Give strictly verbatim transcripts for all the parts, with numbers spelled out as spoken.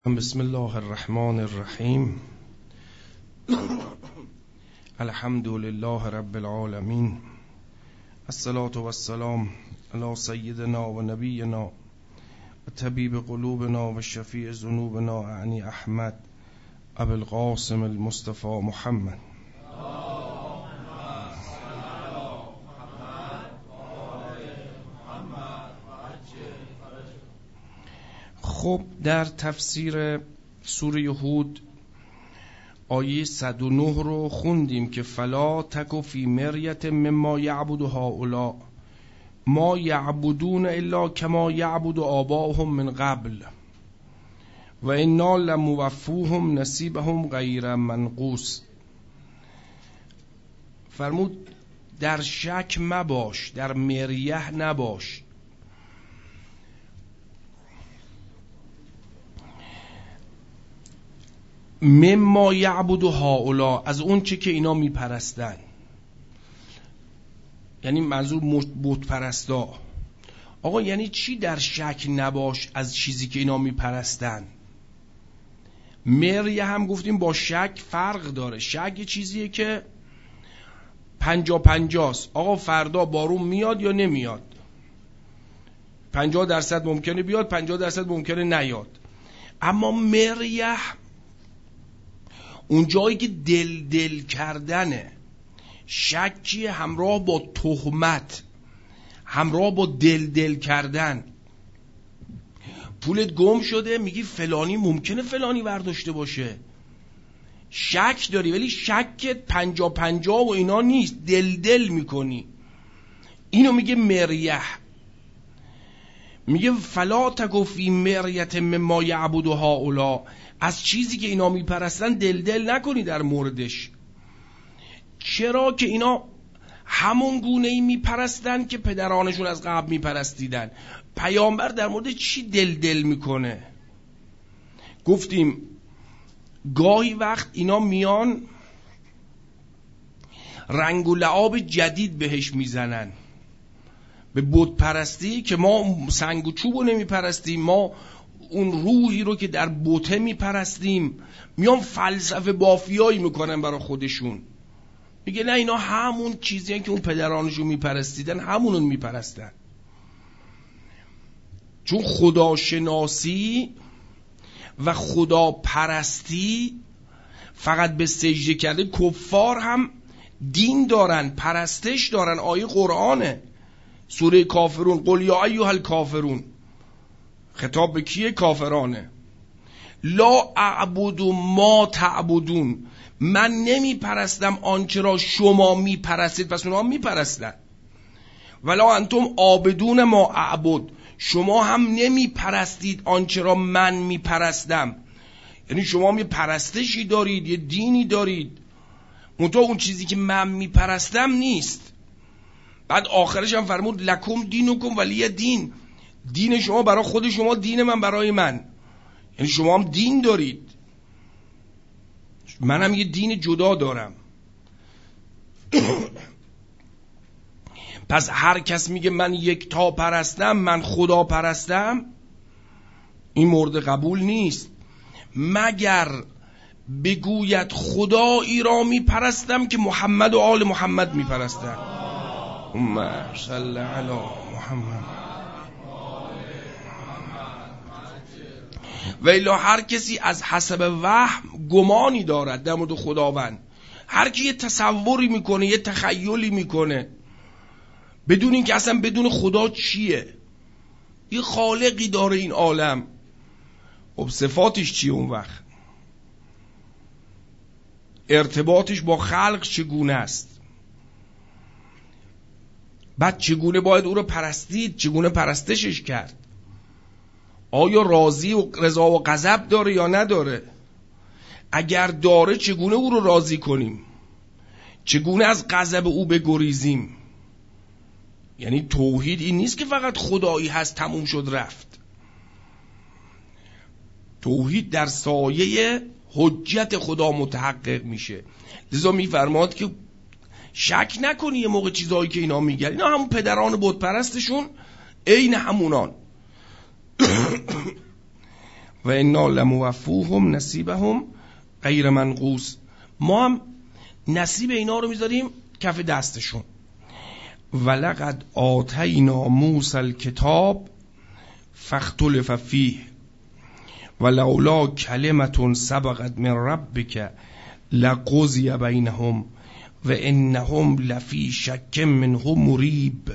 بسم الله الرحمن الرحیم. الحمد لله رب العالمین. الصلاة والسلام علی سیدنا و نبینا و طبیب قلوبنا و شفیع ذنوبنا اعنی احمد ابو القاسم المصطفى محمد. خب در تفسیر سوره هود آیه صد و نه رو خوندیم که فلا تک فی مریة مما یعبد هؤلاء ما یعبدون الا کما یعبد آباؤهم من قبل و انا لموفوهم نصیبهم غیر منقوص. فرمود در شک مباش، در مریه نباش. مما یعبد هؤلاء، از اون چه که اینا میپرستن، یعنی منظور بت پرستا. آقا یعنی چی در شک نباش از چیزی که اینا میپرستن؟ مریه هم گفتیم با شک فرق داره. شک یه چیزیه که پنجا پنجاست. آقا فردا بارون میاد یا نمیاد، پنجاه درصد ممکنه بیاد، پنجاه درصد ممکنه نیاد. اما مریه اون جایی که دل دل کردنه، شکی همراه با تهمت، همراه با دل دل کردن. پولت گم شده، میگی فلانی ممکنه فلانی برداشته باشه، شک داری، ولی شکت پنجا پنجا و اینا نیست، دل دل میکنی. اینو میگه مریه. میگه فلا تک فی مریة مما یعبد هؤلاء، از چیزی که اینا میپرستن دل دل نکنی در موردش. چرا که اینا همون گونه ای میپرستن که پدرانشون از قبل میپرستیدن. پیامبر در مورد چی دل دل میکنه؟ گفتیم گاهی وقت اینا میان رنگ و لعاب جدید بهش میزنن به بت پرستی، که ما سنگ و چوب رو نمی پرستیم، ما اون روحی رو که در بته می پرستیم. میان فلسفه بافیایی میکنن برای خودشون. میگه نه اینا همون چیزی هن که اون پدرانشون می پرستیدن، همونون می پرستن. چون خداشناسی و خدا پرستی فقط به سجده کرده. کفار هم دین دارن، پرستش دارن. آیه قرآنه، سوره کافرون، قل یا ایها الکافرون. خطاب به کیه؟ کافرانه. لا اعبد ما تعبدون، من نمی پرستم آنچه را شما می پرستید. پس اونها می پرستن. ولا انتم عابدون ما اعبد، شما هم نمی پرستید آنچه را من می پرستم. یعنی شما می پرستشی دارید، یه دینی دارید، منتها اون چیزی که من می پرستم نیست. بعد آخرش هم فرمود لکم دینکم ولی دین، دین شما برای خود شما، دین من برای من. یعنی شما هم دین دارید، منم یه دین جدا دارم. پس هر کس میگه من یک تا پرستم، من خدا پرستم، این مورد قبول نیست. مگر بگوید خدایی را میپرستم که محمد و آل محمد میپرستن. اللهم صل علی محمد. و الا هر کسی از حسب وهم گمانی دارد در مورد خداوند، هر کی یه تصوری میکنه، یه تخیلی میکنه، بدون اینکه اصلا بدون خدا چیه. یه خالقی داره این عالم، خب صفاتش چیه اون وقت؟ ارتباطش با خلق چگونه است؟ بعد چگونه باید او رو پرستید؟ چگونه پرستشش کرد؟ آیا راضی و رضا و غضب داره یا نداره؟ اگر داره چگونه او رو راضی کنیم؟ چگونه از غضب او بگریزیم؟ یعنی توحید این نیست که فقط خدایی هست تموم شد رفت. توحید در سایه حجت خدا متحقق میشه. لذا میفرماد که شک نکنی یه موقع چیزهایی که اینا میگن، اینا همون پدران بت پرستشون عین همونان. و انا لموفوهم نصیبهم غیر منقوص، ما هم نصیب اینا رو میذاریم کف دستشون. ولقد آتینا موسی الکتاب فاختلف فیه ولولا کلمة سبقت من ربک لقضی بینهم و انهم لفی شک منه مریب.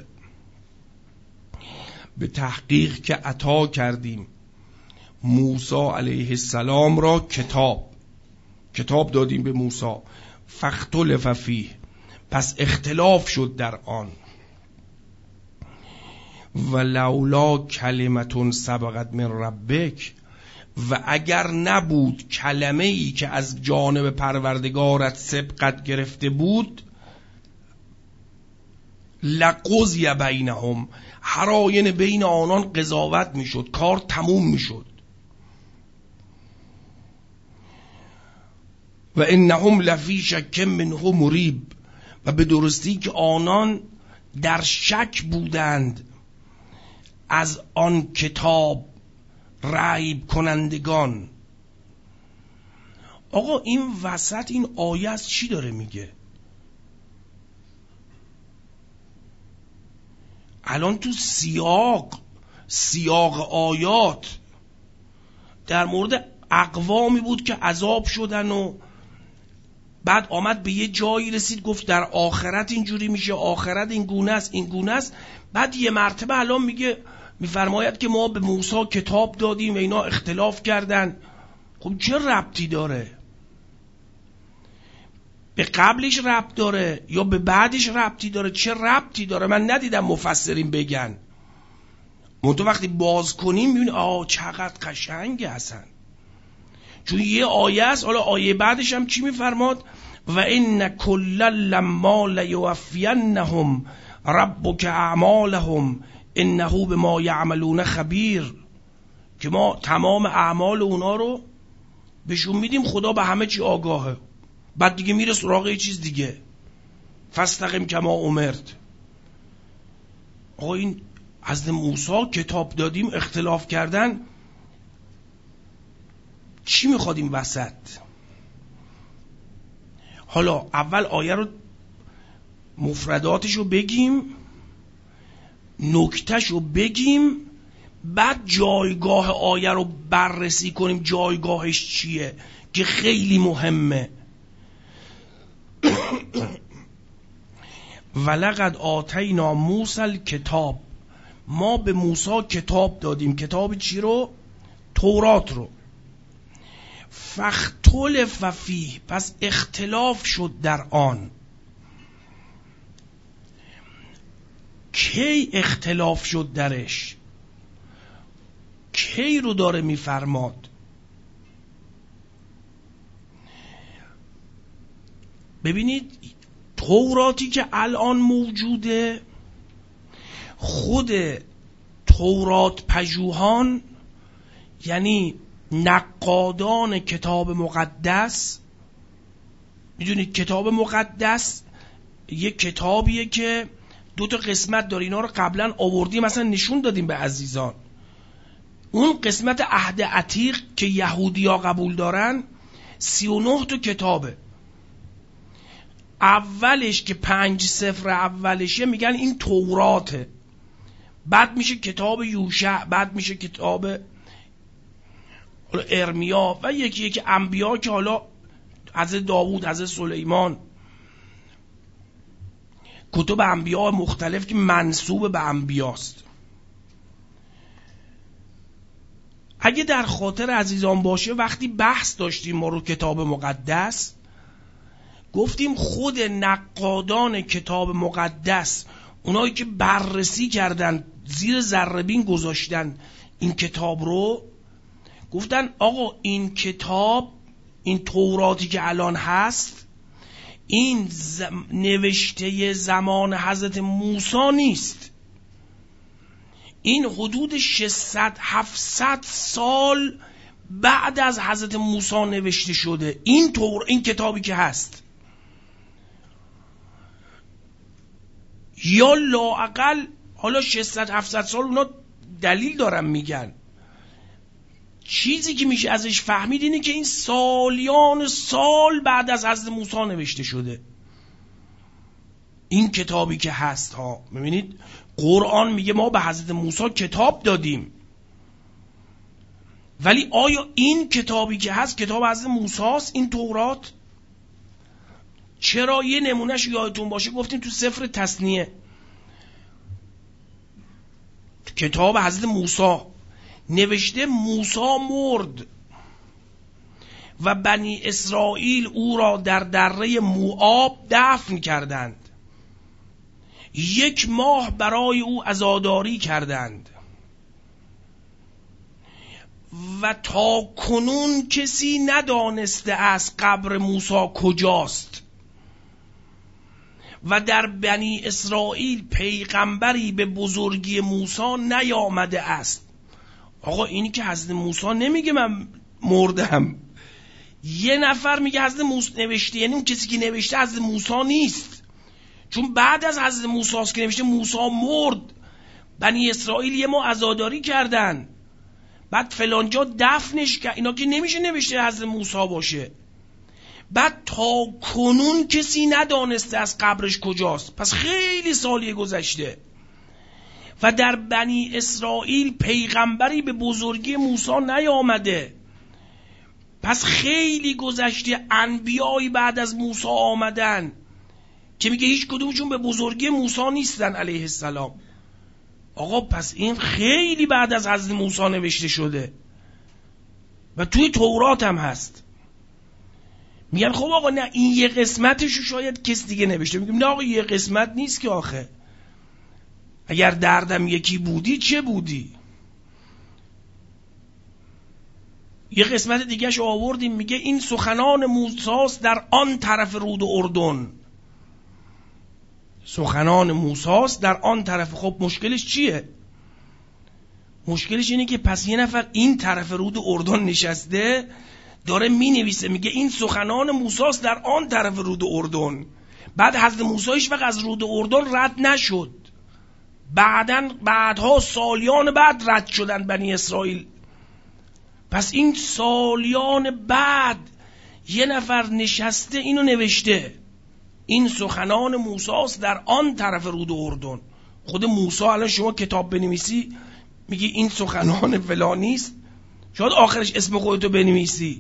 به تحقیق که عطا کردیم موسی علیه السلام را کتاب، کتاب دادیم به موسی، فاختلف فیه، پس اختلاف شد در آن، ولولا کلمة سبقت من ربک، و اگر نبود کلمه ای که از جانب پروردگارت سبقت گرفته بود، لقضی بینهم، هر آینه بین آنان قضاوت میشد، کار تموم میشد. و انهم لفی شک منه مریب، و به درستی که آنان در شک بودند از آن کتاب، ریب کنندگان. آقا این وسط این آیه از چی داره میگه؟ الان تو سیاق سیاق آیات در مورد اقوامی بود که عذاب شدن و بعد آمد به یه جایی رسید گفت در آخرت اینجوری میشه، آخرت این گونه است این گونه است. بعد یه مرتبه الان میگه میفرماید که ما به موسی کتاب دادیم و اینا اختلاف کردن. خب چه ربطی داره؟ به قبلش ربط داره یا به بعدش ربطی داره؟ چه ربطی داره؟ من ندیدم مفسرین بگن. منتها وقتی باز کنیم میبینی آه چقدر قشنگه اصلا، چون یه آیه است. حالا آیه بعدش هم چی میفرماد؟ و ان کل لما لیوفینهم ربک اعمالهم انه بما یعملون خبیر، که ما تمام اعمال اونا رو بهشون میدیم، خدا به همه چی آگاهه. بعد دیگه میره سراغ یه چیز دیگه، فاستقم کما امرت. آقا این از موسی کتاب دادیم اختلاف کردن، چی میخواد این وسط؟ حالا اول آیه رو مفرداتش رو بگیم، نکتهش رو بگیم، بعد جایگاه آیه رو بررسی کنیم جایگاهش چیه که خیلی مهمه. ولقد آتینا موسی الکتاب، ما به موسی کتاب دادیم. کتاب چی رو؟ تورات رو. فاختلف فیه، پس اختلاف شد در آن. کی اختلاف شد درش؟ کی رو داره میفرماد؟ ببینید توراتی که الان موجوده، خود تورات پژوهان یعنی نقادان کتاب مقدس، میدونید کتاب مقدس یک کتابیه که دو تا قسمت داره. اینا رو قبلا آوردیم مثلا نشون دادیم به عزیزان. اون قسمت عهد عتیق که یهودیا قبول دارن سی و نه تا کتابه. اولش که پنج سفر اولشه میگن این توراته، بعد میشه کتاب یوشع، بعد میشه کتاب ارمیا و یکی یکی انبیا که حالا از داوود، از سلیمان، کتب انبیا مختلف که منسوب به انبیاست. اگه در خاطر عزیزان باشه وقتی بحث داشتیم ما رو کتاب مقدس، گفتیم خود نقادان کتاب مقدس، اونایی که بررسی کردن زیر ذره‌بین گذاشتن این کتاب رو، گفتن آقا این کتاب، این توراتی که الان هست، این زم... نوشته زمان حضرت موسی نیست. این حدود ششصد هفتصد سال بعد از حضرت موسی نوشته شده. این تور... این کتابی که هست، یا لااقل حالا ششصد هفتصد سال اونا دلیل دارن میگن، چیزی که میشه ازش فهمید اینه که این سالیان سال بعد از حضرت موسی نوشته شده. این کتابی که هست ها، میبینید قرآن میگه ما به حضرت موسی کتاب دادیم، ولی آیا این کتابی که هست کتاب حضرت موسی است؟ این تورات؟ چرا یه نمونهش یادتون باشه گفتیم تو سفر تثنیه کتاب حضرت موسی نوشته موسی مرد و بنی اسرائیل او را در دره موآب دفن کردند، یک ماه برای او عزاداری کردند و تا کنون کسی ندانسته است قبر موسی کجاست و در بنی اسرائیل پیغمبری به بزرگی موسی نیامده است. آقا اینی که حضرت موسی نمیگه من مردم، یه نفر میگه حضرت موسی نوشته، یعنی اون کسی که نوشته حضرت موسی نیست، چون بعد از حضرت موسی است که نوشته موسی مرد، بنی اسرائیل یه ما عزاداری کردن، بعد فلانجا دفنش کرد، اینا که نمیشه نوشته حضرت موسی باشه. بعد تا کنون کسی ندانسته از قبرش کجاست، پس خیلی سالی گذشته و در بنی اسرائیل پیغمبری به بزرگی موسی نیامده، پس خیلی گذشته انبیایی بعد از موسی آمدن که میگه هیچ کدومشون به بزرگی موسی نیستن علیه السلام. آقا پس این خیلی بعد از حضرت موسی نوشته شده و توی تورات هم هست. میگن خب آقا نه این یه قسمتشو شاید کس دیگه نوشته. میگم نه آقا یه قسمت نیست که، آخه اگر دردم یکی بودی چه بودی؟ یه قسمت دیگهش آوردیم میگه این سخنان موسی در آن طرف رود اردن. سخنان موسی در آن طرف. خب مشکلش چیه؟ مشکلش اینه که پس یه نفر این طرف رود اردن نشسته داره می نویسه میگه این سخنان موسی در آن طرف رود اردن، بعد حضرت موسی هیچ وقت از رود اردن رد نشد، بعدن بعدها سالیان بعد رد شدن بنی اسرائیل. پس این سالیان بعد یه نفر نشسته اینو نوشته، این سخنان موسی در آن طرف رود اردن. خود موسی الان شما کتاب بنویسی میگی این سخنان فلانیست، شاید آخرش اسم خودتو بنویسی.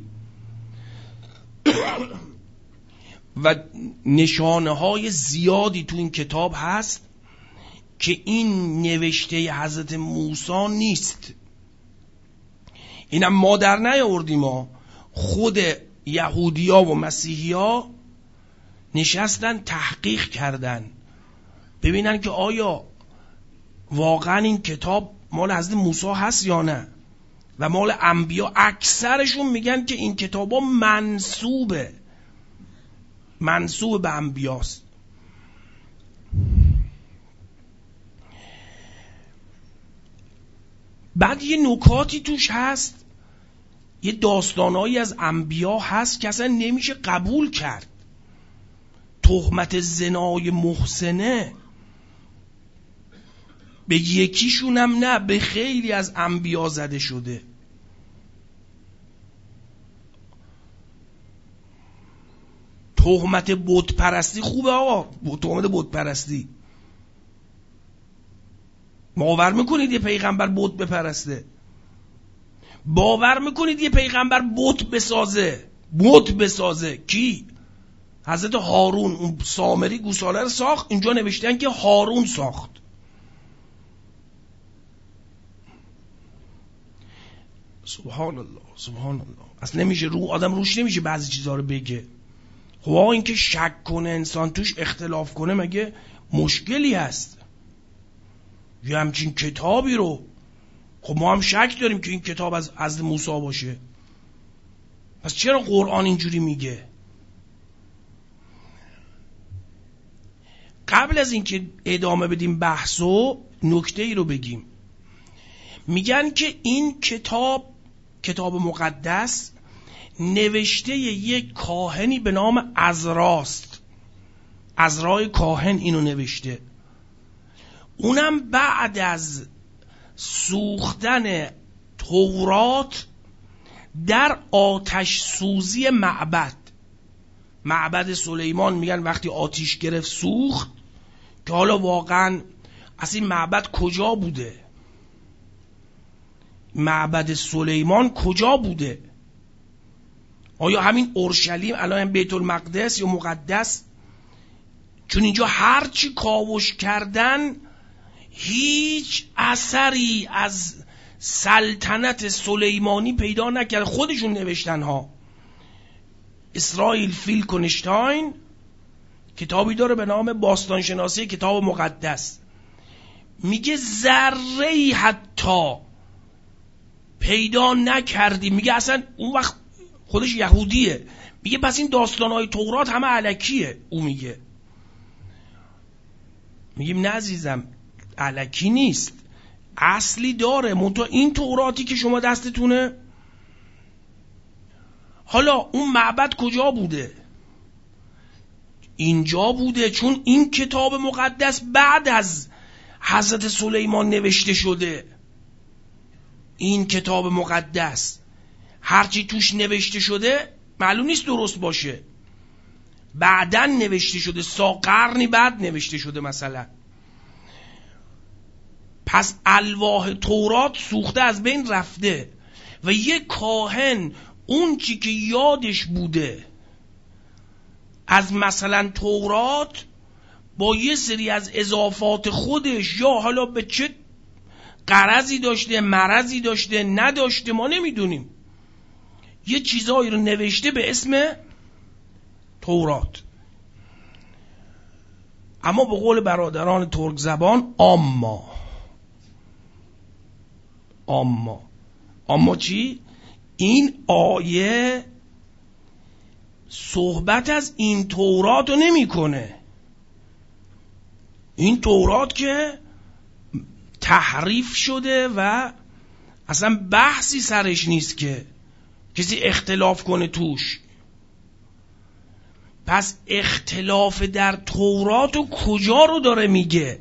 و نشانه های زیادی تو این کتاب هست که این نوشته حضرت موسی نیست. اینم ما در نیاوردیم، ما خود یهودیا و مسیحیا نشستن تحقیق کردن ببینن که آیا واقعا این کتاب مال حضرت موسی هست یا نه، و مال انبیا. اکثرشون میگن که این کتابا منسوبه منسوب به انبیاست. بعد یه نکاتی توش هست، یه داستانایی از انبیا هست که اصلا نمیشه قبول کرد. تهمت زنای محسنه به یکیشون هم نه، به خیلی از انبیا زده شده. تهمت بت پرستی خوبه آقا، تهمت بت پرستی. باور میکنید یه پیغمبر بت بپرسته؟ باور میکنید یه پیغمبر بت بسازه؟ بت بسازه کی؟ حضرت هارون اون سامری گوساله رو ساخت، اینجا نوشتن که هارون ساخت. سبحان الله سبحان الله. اصلا نمیشه رو آدم روش نمیشه بعضی چیزها رو بگه. خب آقا این که شک کنه انسان توش اختلاف کنه مگه مشکلی هست؟ یه همچین کتابی رو خب ما هم شک داریم که این کتاب از از موسی باشه، پس چرا قرآن اینجوری میگه؟ قبل از اینکه ادامه بدیم بحثو نکته ای رو بگیم. میگن که این کتاب کتاب مقدس نوشته یک کاهنی به نام عزراست. عزرای کاهن اینو نوشته. اونم بعد از سوختن تورات در آتش سوزی معبد. معبد سلیمان میگن وقتی آتش گرفت سوخت، که حالا واقعا اصلا این معبد کجا بوده؟ معبد سلیمان کجا بوده؟ آیا همین اورشلیم الان بیت المقدس یا مقدس؟ چون اینجا هرچی کاوش کردن هیچ اثری از سلطنت سلیمانی پیدا نکرد. خودشون نوشتن ها. اسرائیل فیلکنشتاین کتابی داره به نام باستانشناسی کتاب مقدس، میگه ذره‌ای حتی پیدا نکردیم. میگه اصلا اون وقت خودش یهودیه، میگه پس این داستانهای تورات همه الکیه. او میگه میگیم نه عزیزم، الکی نیست، اصلی داره. منتها این توراتی که شما دستتونه، حالا اون معبد کجا بوده؟ اینجا بوده، چون این کتاب مقدس بعد از حضرت سلیمان نوشته شده. این کتاب مقدس هرچی توش نوشته شده معلوم نیست درست باشه، بعدن نوشته شده، سا قرنی بعد نوشته شده مثلا. پس الواح تورات سوخته از بین رفته و یک کاهن اون چی که یادش بوده از مثلا تورات با یه سری از اضافات خودش، یا حالا به چه غرضی داشته، مرضی داشته، نداشته، ما نمیدونیم، یه چیزایی رو نوشته به اسم تورات. اما به قول برادران ترک زبان اما اما اما چی؟ این آیه صحبت از این تورات رو نمی کنه. این تورات که تحریف شده و اصلا بحثی سرش نیست که کسی اختلاف کنه توش. پس اختلاف در تورات و کجا رو داره میگه؟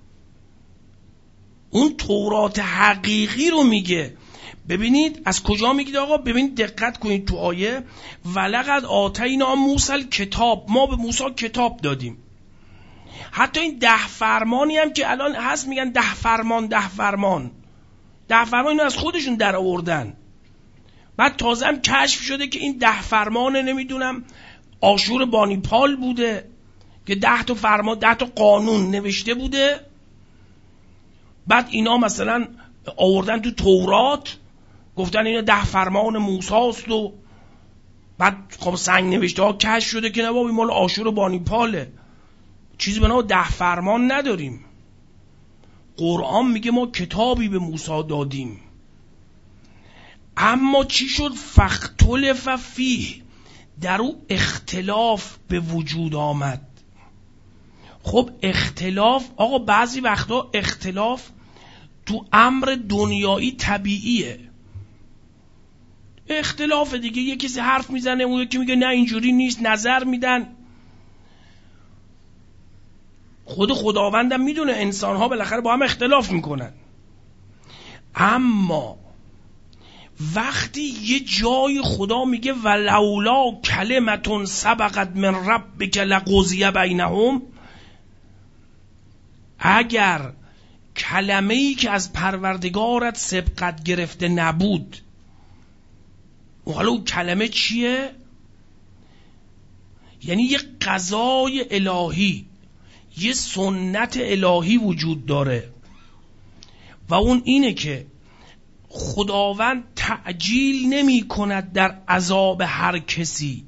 اون تورات حقیقی رو میگه. ببینید از کجا میگید آقا؟ ببینید دقت کنید تو آیه ولقد آتینا موسی کتاب، ما به موسی کتاب دادیم. حتی این ده فرمانی هم که الان هست میگن ده فرمان ده فرمان ده فرمان، اینو از خودشون در آوردن. بعد تازه هم کشف شده که این ده فرمان نمیدونم آشور بانیپال بوده که ده تا فرمان ده تا قانون نوشته بوده. بعد اینا مثلا آوردن تو تورات گفتن اینا ده فرمان موسی است و بعد خب سنگ نوشته ها کشف شده که نه بابا این مال آشور بانیپاله، چیزی به نام ده فرمان نداریم. قرآن میگه ما کتابی به موسی دادیم. اما چی شد؟ فاختلف فیه، در او اختلاف به وجود آمد. خب اختلاف آقا بعضی وقتا اختلاف تو امر دنیایی طبیعیه. اختلاف دیگه، یه کسی حرف میزنه اون یکی میگه نه اینجوری نیست، نظر میدن. خود خداوندم میدونه انسان ها بالاخره با هم اختلاف میکنن. اما وقتی یه جای خدا میگه ولولا کلمتون سبقت من ربک لقضی بینهم، اگر کلمه‌ای که از پروردگارت سبقت گرفته نبود، حالا اون کلمه چیه؟ یعنی یه قضای الهی، یه سنت الهی وجود داره و اون اینه که خداوند تعجیل نمی کند در عذاب هر کسی.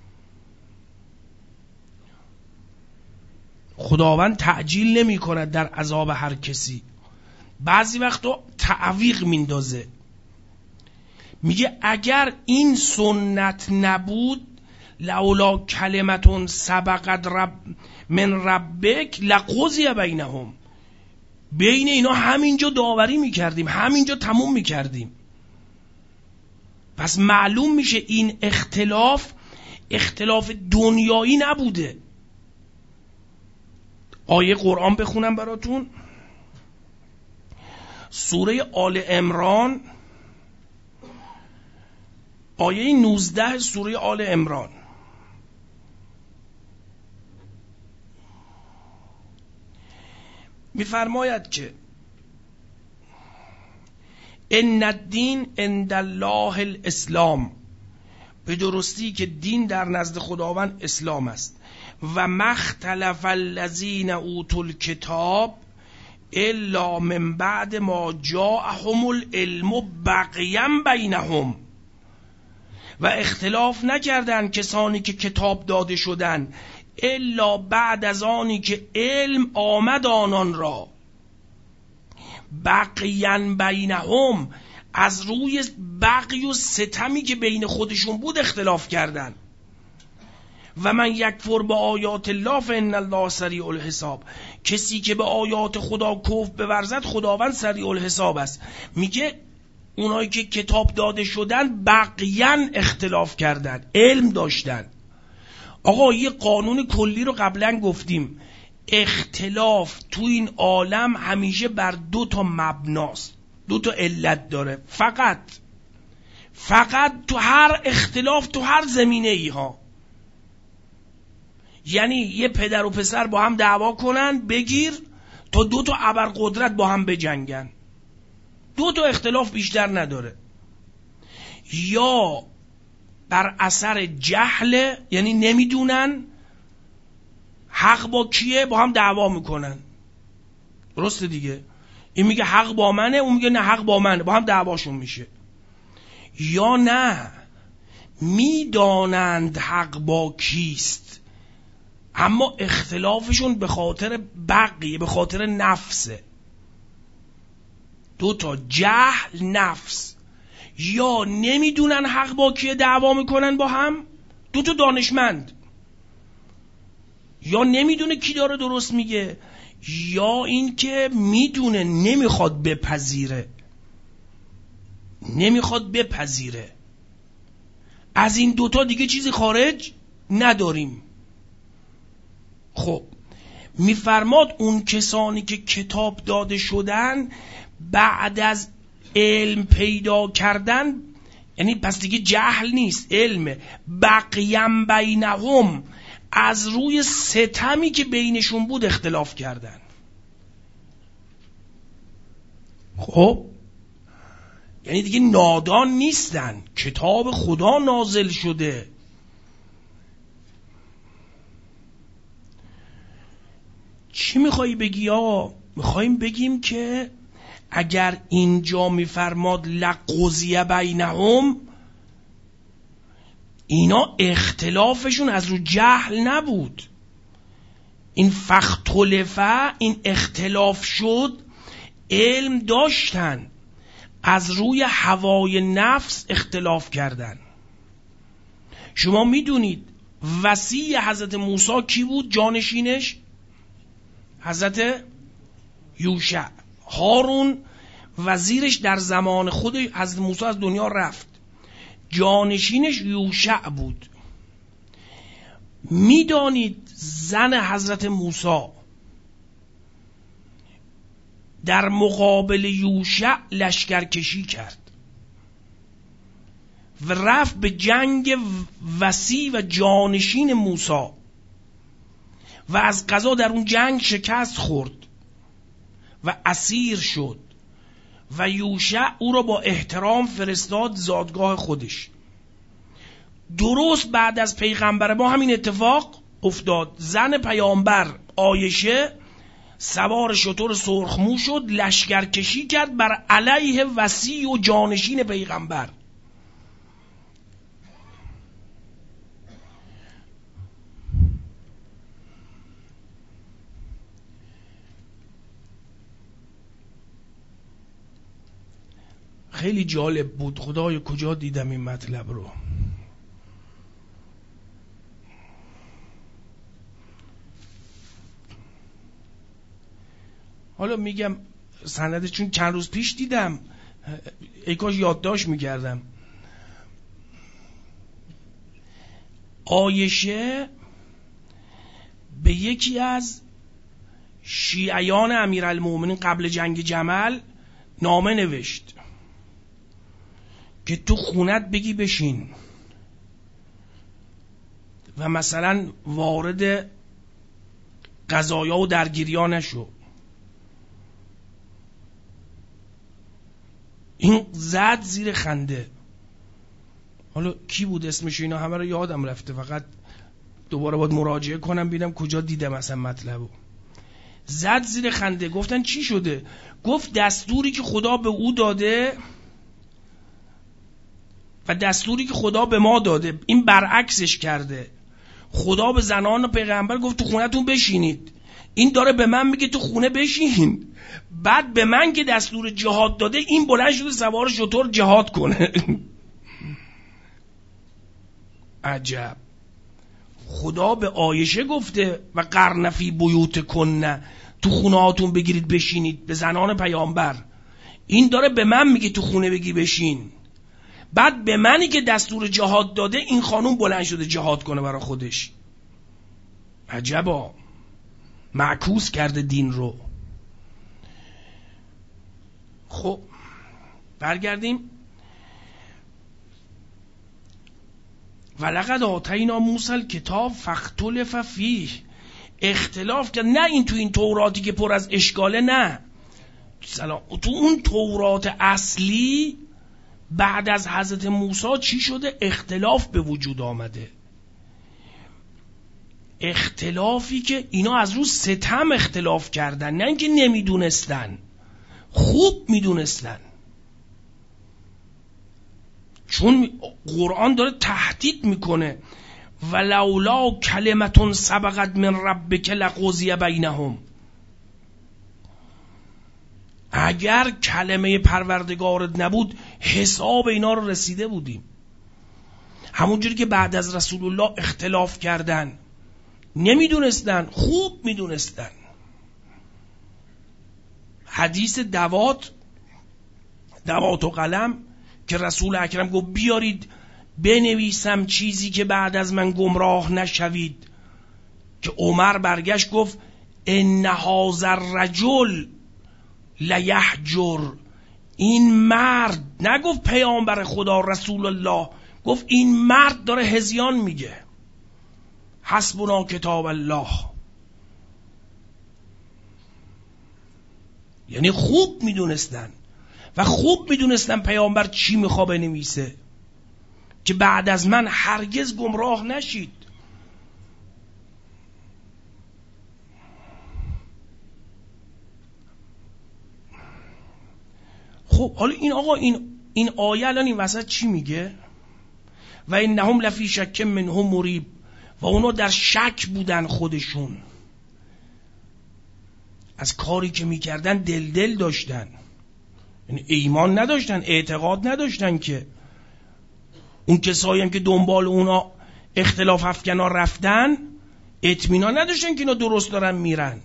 خداوند تعجیل نمی کند در عذاب هر کسی. بعضی وقتا تعویق میندازه، میگه اگر این سنت نبود لولا کلمتون سبقت رب من ربک لقضی بینهم، بین اینا همینجا داوری میکردیم، همینجا تموم میکردیم. پس معلوم میشه این اختلاف اختلاف دنیایی نبوده. آیه قرآن بخونم براتون، سوره آل عمران آیه نوزده سوره آل عمران. می‌فرماید که ان الدین عند الله الاسلام، به درستی که دین در نزد خداوند اسلام است. و مختلف الذین اوتوا الکتاب الا من بعد ما جاءهم العلم بغیا بینهم، و اختلاف نکردند کسانی که کتاب داده شدند الا بعد از آنی که علم آمد آنان را، بغیا بینهم، از روی بغی و ستمی که بین خودشون بود اختلاف کردند. و من یکفر به آیات الله فان الله سریع الحساب، کسی که به آیات خدا کفر بورزد خداوند سریع الحساب است. میگه اونایی که کتاب داده شدن بغیا اختلاف کردن، علم داشتن. آقا یه قانون کلی رو قبلا گفتیم، اختلاف تو این عالم همیشه بر دو تا مبناست، دو تا علت داره. فقط فقط تو هر اختلاف تو هر زمینه ای ها، یعنی یه پدر و پسر با هم دعوا کنن بگیر تا دو تا ابرقدرت با هم بجنگن، دو تا اختلاف بیشتر نداره. یا بر اثر جهل، یعنی نمیدونن حق با کیه، با هم دعوا میکنن. درسته دیگه، این میگه حق با منه، اون میگه نه حق با منه، با هم دعواشون میشه. یا نه میدانند حق با کیست اما اختلافشون به خاطر بقیه، به خاطر نفسه. دو تا جهل، نفس. یا نمیدونن حق با کیه دعوا میکنن با هم، دو تا دانشمند. یا نمیدونه کی داره درست میگه، یا این که میدونه نمیخواد بپذیره، نمیخواد بپذیره. از این دوتا دیگه چیزی خارج نداریم. خب میفرماد اون کسانی که کتاب داده شدن بعد از علم پیدا کردن، یعنی پس دیگه جهل نیست، علم، بقیم بینهم، از روی ستمی که بینشون بود اختلاف کردن. خب یعنی دیگه نادان نیستن، کتاب خدا نازل شده. چی میخوایی بگی آقا؟ میخواییم بگیم که اگر اینجا میفرماد لقضی بینهم، اینا اختلافشون از رو جهل نبود. این فختلفه، این اختلاف شد، علم داشتن، از روی هوای نفس اختلاف کردن. شما میدونید وصی حضرت موسی کی بود؟ جانشینش حضرت یوشع. هارون وزیرش در زمان خود حضرت موسی از دنیا رفت، جانشینش یوشع بود. میدانید زن حضرت موسی در مقابل یوشع لشکرکشی کرد و رفت به جنگ وصی و جانشین موسی و از قضا در اون جنگ شکست خورد و اسیر شد و یوشع او را با احترام فرستاد زادگاه خودش. درست بعد از پیغمبر ما همین اتفاق افتاد. زن پیامبر عایشه سوار شتر سرخمو شد، لشکرکشی کرد بر علیه وصی و جانشین پیغمبر. خیلی جالب بود. خدای کجا دیدم این مطلب رو. حالا میگم سند، چون چند روز پیش دیدم، ای کاش یادداشت میکردم. عایشه به یکی از شیعیان امیرالمومنین قبل جنگ جمل نامه نوشت که تو خونت بگی بشین و مثلا وارد قضایا و درگیریا نشو. این زد زیر خنده. حالا کی بود اسمش؟ اینا همه رو یادم رفته، فقط دوباره باید مراجعه کنم ببینم کجا دیدم اصلا مطلبو. زد زیر خنده. گفتن چی شده؟ گفت دستوری که خدا به او داده و دستوری که خدا به ما داده این برعکسش کرده. خدا به زنان و پیغمبر گفت تو خونتون بشینید، این داره به من میگه تو خونه بشین. بعد به من که دستور جهاد داده این بلند شده سوار شتر جهاد کنه. عجب. خدا به عایشه گفته و قرن فی بیوتکن، تو خونه هاتون بگیرید بشینید، به زنان پیامبر. این داره به من میگه تو خونه بگی بشین. بعد به منی که دستور جهاد داده این خانوم بلند شده جهاد کنه برای خودش. عجبا. معکوس کرده دین رو. خب برگردیم. ولقد آتینا موسی الکتاب فاختلف فیه. اختلاف کرد. نه این تو این توراتی که پر از اشکاله، نه. سلام. تو اون تورات اصلی بعد از حضرت موسی چی شده؟ اختلاف به وجود آمده. اختلافی که اینا از رو ستم اختلاف کردن، نه اینکه نمیدونستن، خوب میدونستن. چون قرآن داره تهدید میکنه ولولا کلمتون سبقت من ربک لقضی بینهم. اگر کلمه پروردگارت نبود حساب اینا رو رسیده بودیم. همونجوری که بعد از رسول الله اختلاف کردن، نمیدونستن، خوب میدونستن. حدیث دوات دوات و قلم که رسول اکرم گفت بیارید بنویسم چیزی که بعد از من گمراه نشوید، که عمر برگشت گفت ان هذا الرجل لیحجر. این مرد، نگفت پیامبر خدا رسول الله، گفت این مرد داره هذیان میگه. حسبنا کتاب الله. یعنی خوب میدونستن و خوب میدونستن پیامبر چی میخوا بنویسه که بعد از من هرگز گمراه نشید. خب حالا این آقا این این آیه الان این وسط چی میگه؟ و انهم لفی شک منهم مریب. و اونا در شک بودن خودشون از کاری که میکردن، دل دل داشتن، یعنی ایمان نداشتن، اعتقاد نداشتن. که اون کسایی هم که دنبال اونا اختلاف افکنا رفتن اطمینان نداشتن که اینا درست دارن میرن.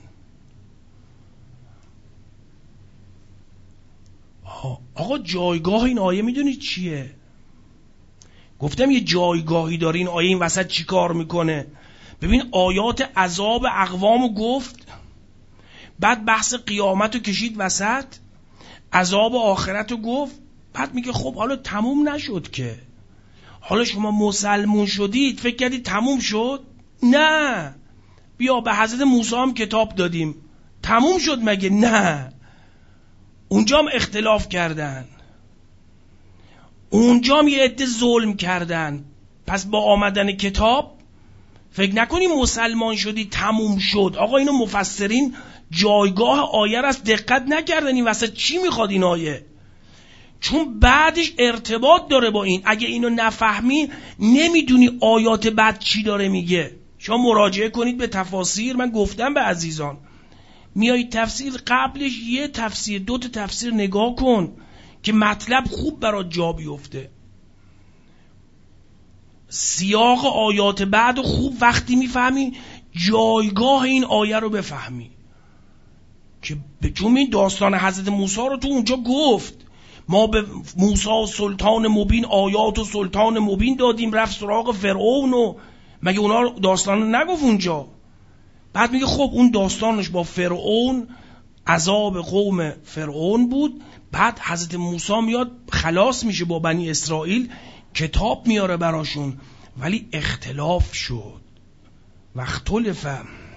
آقا جایگاه این آیه میدونید چیه؟ گفتم یه جایگاهی داره این آیه. این وسط چی کار میکنه؟ ببین آیات عذاب اقوامو گفت، بعد بحث قیامتو کشید وسط، عذاب آخرتو گفت، بعد میگه خب حالا تموم نشد که. حالا شما مسلمون شدید فکر کردید تموم شد؟ نه. بیا به حضرت موسی هم کتاب دادیم، تموم شد مگه؟ نه. اونجا هم اختلاف کردن، اونجا هم یه عده ظلم کردن. پس با آمدن کتاب فکر نکنی مسلمان شدی تموم شد. آقا اینو مفسرین جایگاه آیه را دقت نکردن این وسط چی میخواد این آیه، چون بعدش ارتباط داره با این. اگه اینو نفهمی نمیدونی آیات بعد چی داره میگه. شما مراجعه کنید به تفاسیر. من گفتم به عزیزان میای تفسیر، قبلش یه تفسیر دو تا تفسیر نگاه کن که مطلب خوب برات جا بیفته. سیاق آیات بعد خوب وقتی میفهمی جایگاه این آیه رو بفهمی. که چون این داستان حضرت موسی رو تو اونجا گفت، ما به موسی سلطان مبین آیات و سلطان مبین دادیم، رفت سراغ فرعون و مگه اونا داستان رو نگفت اونجا؟ بعد میگه خب اون داستانش با فرعون، عذاب قوم فرعون بود، بعد حضرت موسی میاد خلاص میشه با بنی اسرائیل، کتاب میاره براشون، ولی اختلاف شد. واختلف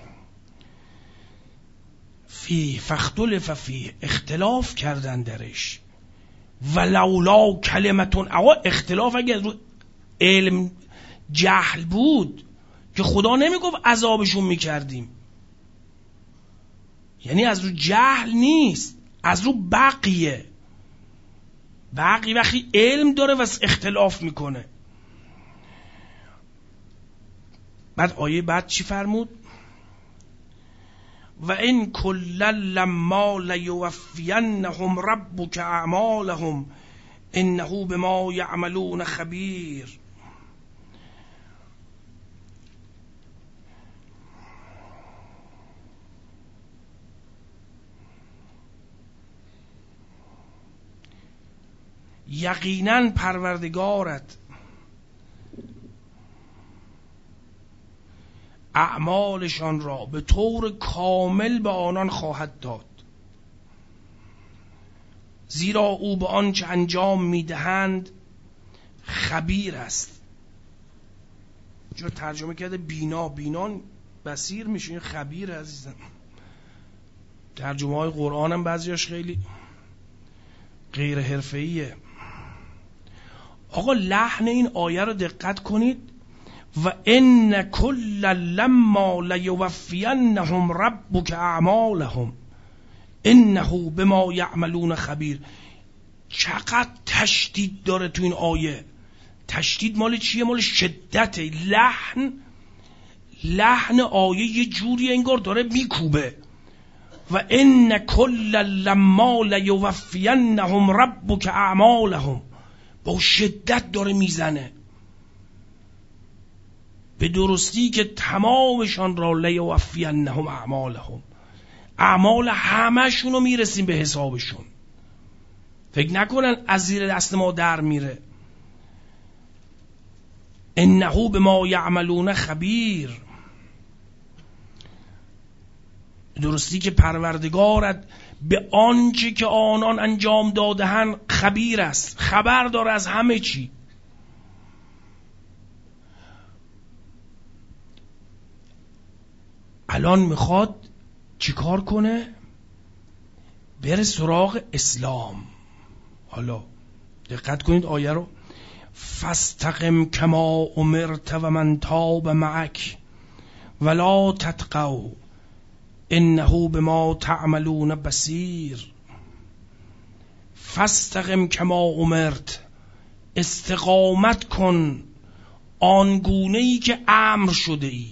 فی فاختلف فی، اختلاف کردن درش. ولولا کلمتون، آقا اختلاف اگر رو علم جهل بود که خدا نمیگفت عذابشون میکردیم، یعنی از رو جهل نیست، از رو بقیه. بقیه وقتی علم داره و اختلاف میکنه. بعد آیه بعد چی فرمود؟ و این کل لما لیوفینهم ربک اعمالهم انه بما یعملون خبیر. یقینا پروردگارت اعمالشان را به طور کامل به آنان خواهد داد، زیرا او به آنچه انجام میدهند خبیر است. چرا ترجمه کرده بینا؟ بینان بصیر میشه، این خبیر عزیزم. ترجمه های قرآن هم بعضیاش خیلی غیر حرفه‌ایه. آقا لحن این آیه رو دقت کنید. و ان کل لما لیوفینهم ربک اعمالهم انه بما یعملون خبیر. چقدر تشدید داره تو این آیه. تشدید مال چیه؟ مال شدت. لحن لحن آیه یه جوری انگار داره میکوبه. و ان کل لما لیوفینهم ربک اعمالهم، با شدت داره میزنه. به درستی که تمامشان را لیوفینهم اعمالهم، اعمال همشون رو میرسیم به حسابشون. فکر نکنن از زیر دست ما در میره. انه بما یعملون خبیر، درستی که پروردگارت به آنچه که آنان انجام داده‌اند خبیر است، خبر داره از همه چی. الان میخواد چیکار کنه؟ بره سراغ اسلام. حالا دقت کنید آیه رو. فاستقم کما امرت و من تاب معک ولا تطغوا انه بما تعملون بصیر. فاستقم کما امرت، استقامت کن آنگونه ای که امر شده ای.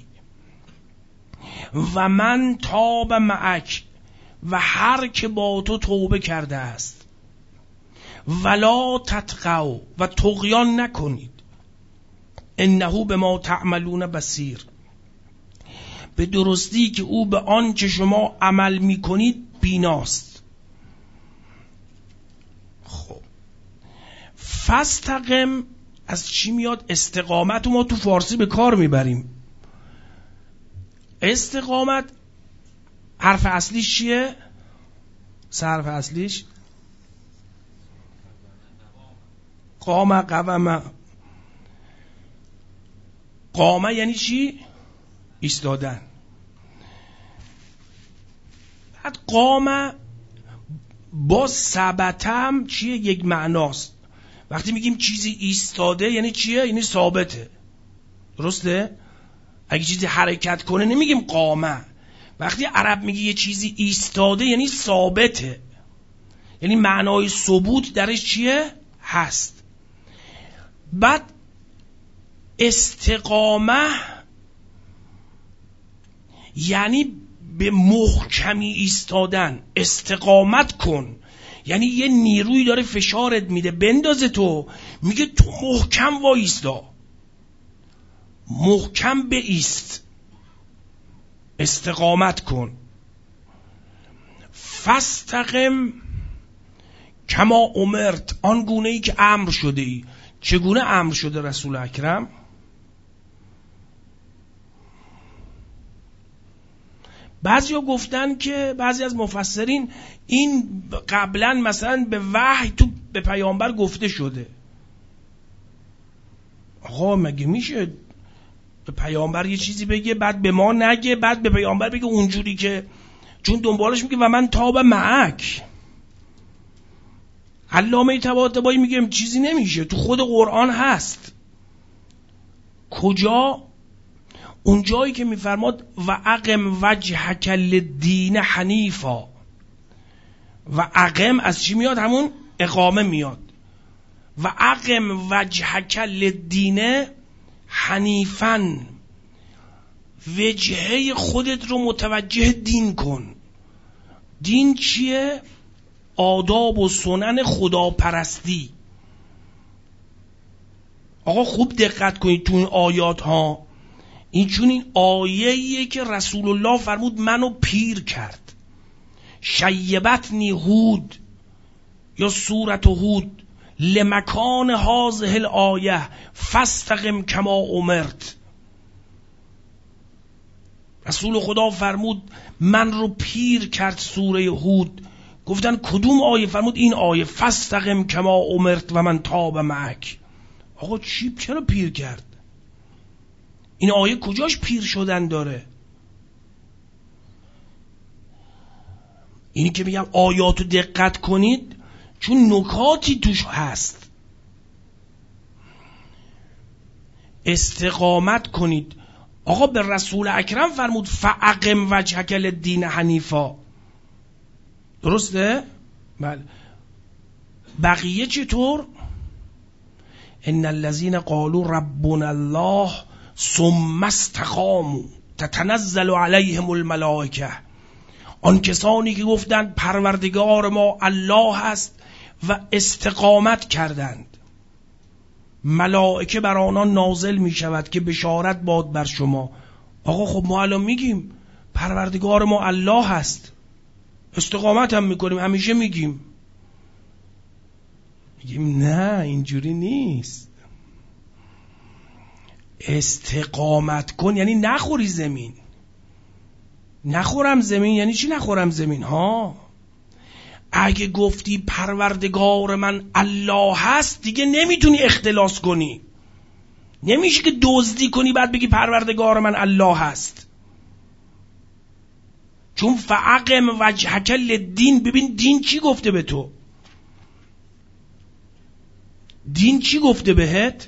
و من تاب معک، و هر که با تو توبه کرده است. ولا تطغوا، و طغیان نکنید. انه بما تعملون بصیر، به درستی که او به آنچه شما عمل میکنید بیناست. خب فاستقم از چی میاد؟ استقامت رو ما تو فارسی به کار میبریم. استقامت حرف اصلیش چیه؟ حرف اصلیش قام قوم. قامه یعنی چی؟ ایستادن. بعد قامه با ثبتم چیه؟ یک معناست. وقتی میگیم چیزی ایستاده یعنی چیه؟ یعنی ثابته. درسته؟ اگه چیزی حرکت کنه نمیگیم قامه. وقتی عرب میگه یه چیزی ایستاده یعنی ثابته، یعنی معنای ثبوت درش چیه؟ هست. بعد استقامه یعنی به محکمی ایستادن. استقامت کن یعنی یه نیروی داره فشارت میده بندازه تو، میگه تو محکم وایستا، محکم بایست، استقامت کن. فاستقم کما امرت، آن گونه ای که امر شده ای. چگونه امر شده رسول اکرم؟ بعضیا گفتن که بعضی از مفسرین این قبلا مثلا به وحی تو به پیامبر گفته شده. آقا مگه میشه به پیامبر یه چیزی بگه بعد به ما نگه، بعد به پیامبر بگه اونجوری که، چون دنبالش میگه و من تاب معک. علامه طباطبایی میگه چیزی نمیشه، تو خود قرآن هست. کجا؟ اون جایی که میفرماد و اقم وجهک للدین حنیفا. و اقم از چی میاد؟ همون اقامه میاد. و اقم وجهک للدین حنیفا، وجهه خودت رو متوجه دین کن. دین چیه؟ آداب و سنن خداپرستی. آقا خوب دقت کنید تو این آیات ها. این چون این آیه‌ایه که رسول الله فرمود منو پیر کرد. شیبتنی هود یا سورت هود لمکان هذه الآیه فاستقم کما امرت. رسول خدا فرمود من رو پیر کرد سوره هود. گفتن کدوم آیه؟ فرمود این آیه فاستقم کما امرت و من تاب معک. آقا چی؟ چرا پیر کرد؟ این آیه کجاش پیر شدن داره؟ اینی که میگم آیاتو دقت کنید چون نکاتی توش هست. استقامت کنید. آقا به رسول اکرم فرمود فاقم وجهک للدین حنیفا. درسته؟ بله. بقیه چطور؟ ان الذين قالوا ربنا الله ثم استقاموا تتنزل عليهم الملائکه. آن کسانی که گفتند پروردگار ما الله هست و استقامت کردند، ملائکه بر آنان نازل می شود که بشارت باد بر شما. آقا خب ما الان میگیم پروردگار ما الله هست، استقامت هم میکنیم، همیشه میگیم. میگیم نه اینجوری نیست. استقامت کن یعنی نخوری زمین. نخورم زمین یعنی چی نخورم زمین؟ ها اگه گفتی پروردگار من الله هست دیگه نمیتونی اختلاس کنی. نمیشه که دزدی کنی بعد بگی پروردگار من الله هست. چون فاقم وجهک للدین. ببین دین چی گفته به تو؟ دین چی گفته بهت؟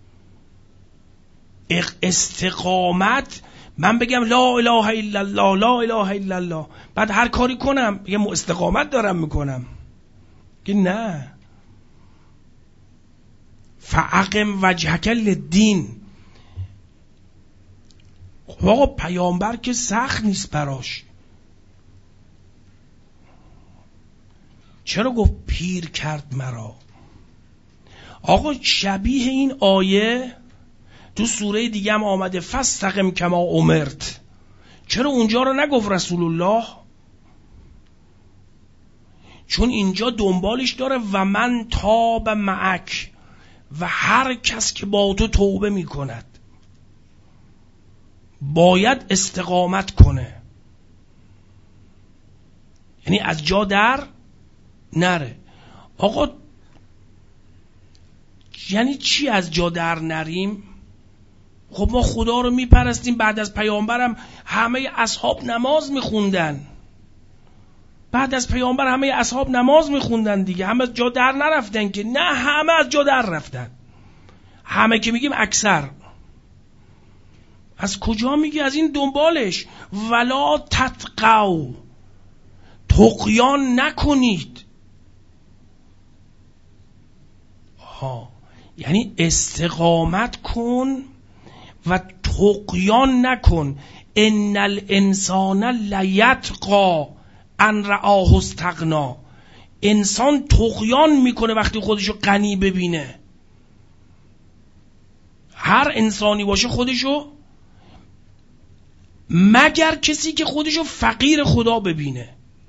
استقامت. من بگم لا اله الا الله لا اله الا الله بعد هر کاری کنم بگم استقامت دارم میکنم که نه. فاقم وجهک للدین. خب آقا پیامبر که سخت نیست براش، چرا گفت پیر کرد مرا؟ آقا شبیه این آیه تو سوره دیگه هم آمده فاستقم کما امرت. چرا اونجا رو نگفت رسول الله؟ چون اینجا دنبالش داره و من تاب معک، و هر کس که با تو توبه می کند باید استقامت کنه، یعنی از جا در نره. آقا یعنی چی از جا در نریم؟ خب ما خدا رو میپرستیم، بعد از پیامبرم همه اصحاب نماز میخوندن، بعد از پیامبر همه اصحاب نماز میخوندن دیگه، همه از جا در نرفتن که؟ نه همه از جا در رفتن. همه که میگیم اکثر. از کجا میگی؟ از این دنبالش ولا تتقوا، طغیان نکنید. ها یعنی استقامت کن و طغیان نکن. ان الانسان لیطغی ان رآه استغنا. انسان طغیان میکنه وقتی خودشو غنی ببینه. هر انسانی باشه خودشو، مگر کسی که خودشو فقیر خدا ببینه،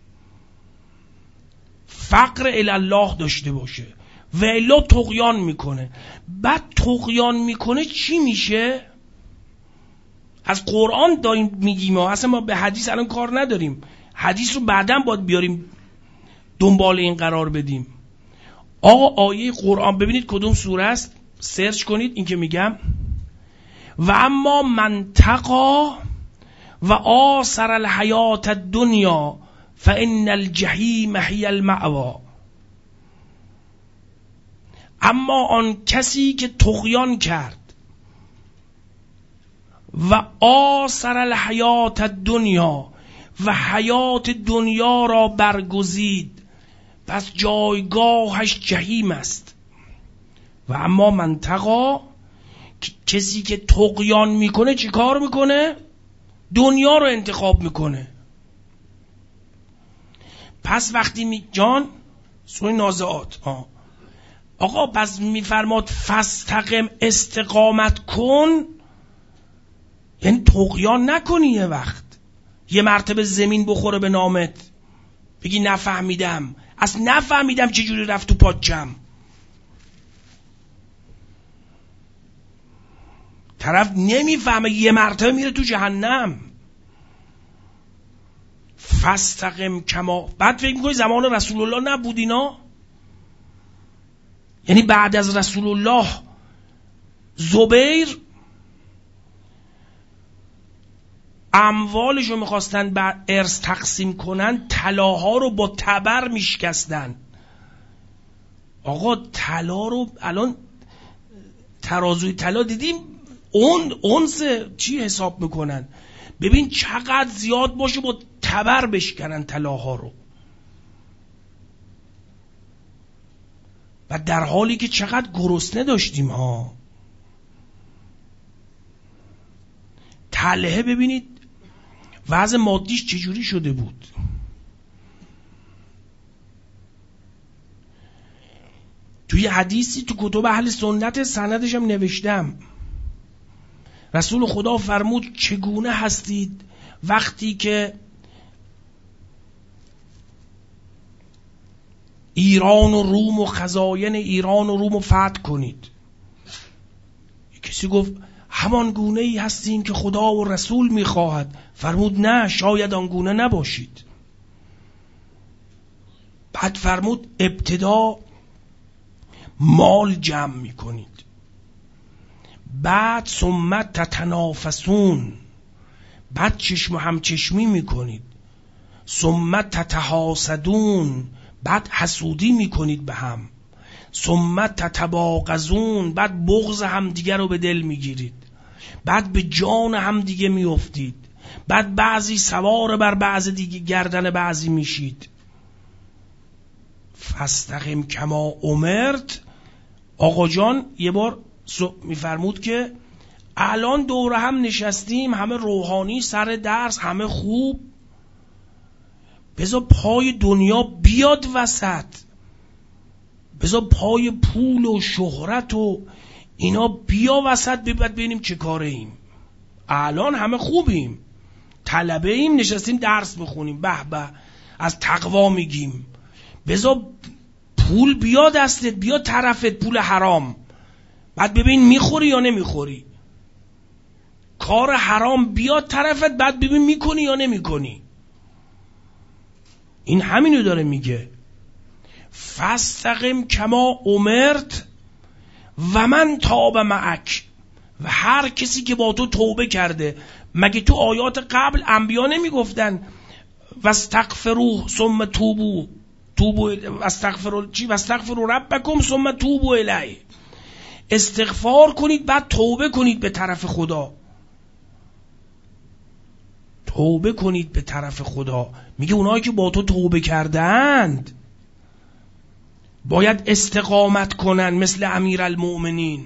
فقر الله داشته باشه و الا طغیان میکنه. بعد طغیان میکنه چی میشه؟ از قرآن داریم میگیم، اصلا ما به حدیث الان کار نداریم، حدیث رو بعداً باید بیاریم دنبال این قرار بدیم. آقا آیه قرآن ببینید کدوم سوره است، سرچ کنید این که میگم. و اما من تقی و آثر الحیات الدنیا فان الجحیم هی المأوی. اما آن کسی که طغیان کرد و آثر الحیات الدنیا و حیات دنیا را برگزید، پس جایگاهش جهیم است. و اما من تقی، کسی که طغیان میکنه چی کار میکنه؟ دنیا رو انتخاب میکنه. پس وقتی می جان سوره نازعات آه. آقا پس میفرماد فاستقم، استقامت کن، یعنی طغیان نکنی. یه وقت یه مرتبه زمین بخوره به نامت بگی نفهمیدم، اصلا نفهمیدم چجوری رفت تو پاچم. طرف نمیفهمه یه مرتبه میره تو جهنم. فاستقم کما، بعد فکر میکنی زمان رسول الله نبود اینا؟ یعنی بعد از رسول الله زبیر اموالش رو میخواستن به ارث تقسیم کنن، طلاها رو با تبر میشکستن. آقا طلا رو الان ترازوی طلا دیدیم اون اونس چی حساب میکنن، ببین چقدر زیاد باشه با تبر بشکنن طلاها رو. و در حالی که چقدر گرسنه داشتیم ها. طلحه ببینید وضع مادیش چجوری شده بود. توی حدیثی تو کتب اهل سنت سندش هم نوشتم، رسول خدا فرمود چگونه هستید وقتی که ایران و روم و خزاین ایران و روم رو فتح کنید. کسی گفت همان گونه ای هستیم که خدا و رسول میخواهد. فرمود نه، شاید آن گونه نباشید. بعد فرمود ابتدا مال جمع میکنید، بعد ثم تتنافسون، بعد چشم و همچشمی میکنید، ثم تتحاسدون، بعد حسودی میکنید به هم، ثم تتباغضون، بعد بغض هم دیگه رو به دل میگیرید، بعد به جان هم دیگه میافتید، بعد بعضی سوار بر بعضی دیگه گردن بعضی میشید. فاستقم کما امرت. آقا جان یه بار میفرمود که الان دور هم نشستیم، همه روحانی سر درس، همه خوب، بذار پای دنیا بیاد وسط، بذار پای پول و شهرت و اینا بیا وسط، ببینیم چه کاره ایم. الان همه خوبیم، طلبه ایم، نشستیم درس بخونیم، به به از تقوا میگیم، بذار پول بیا دستت، بیا طرفت، پول حرام، بعد ببین میخوری یا نمیخوری. کار حرام بیا طرفت، بعد ببین میکنی یا نمیکنی. این همینو داره میگه فاستقم کما امرت و من تاب معک. و هر کسی که با تو توبه کرده. مگه تو آیات قبل انبیا نمیگفتن واستغفروا ثم توبوا توبوا واستغفروا چی واستغفروا ربکم ثم توبوا الیه، استغفار کنید بعد توبه کنید به طرف خدا، توبه کنید به طرف خدا. میگه اونایی که با تو توبه کردند باید استقامت کنن مثل امیرالمؤمنین.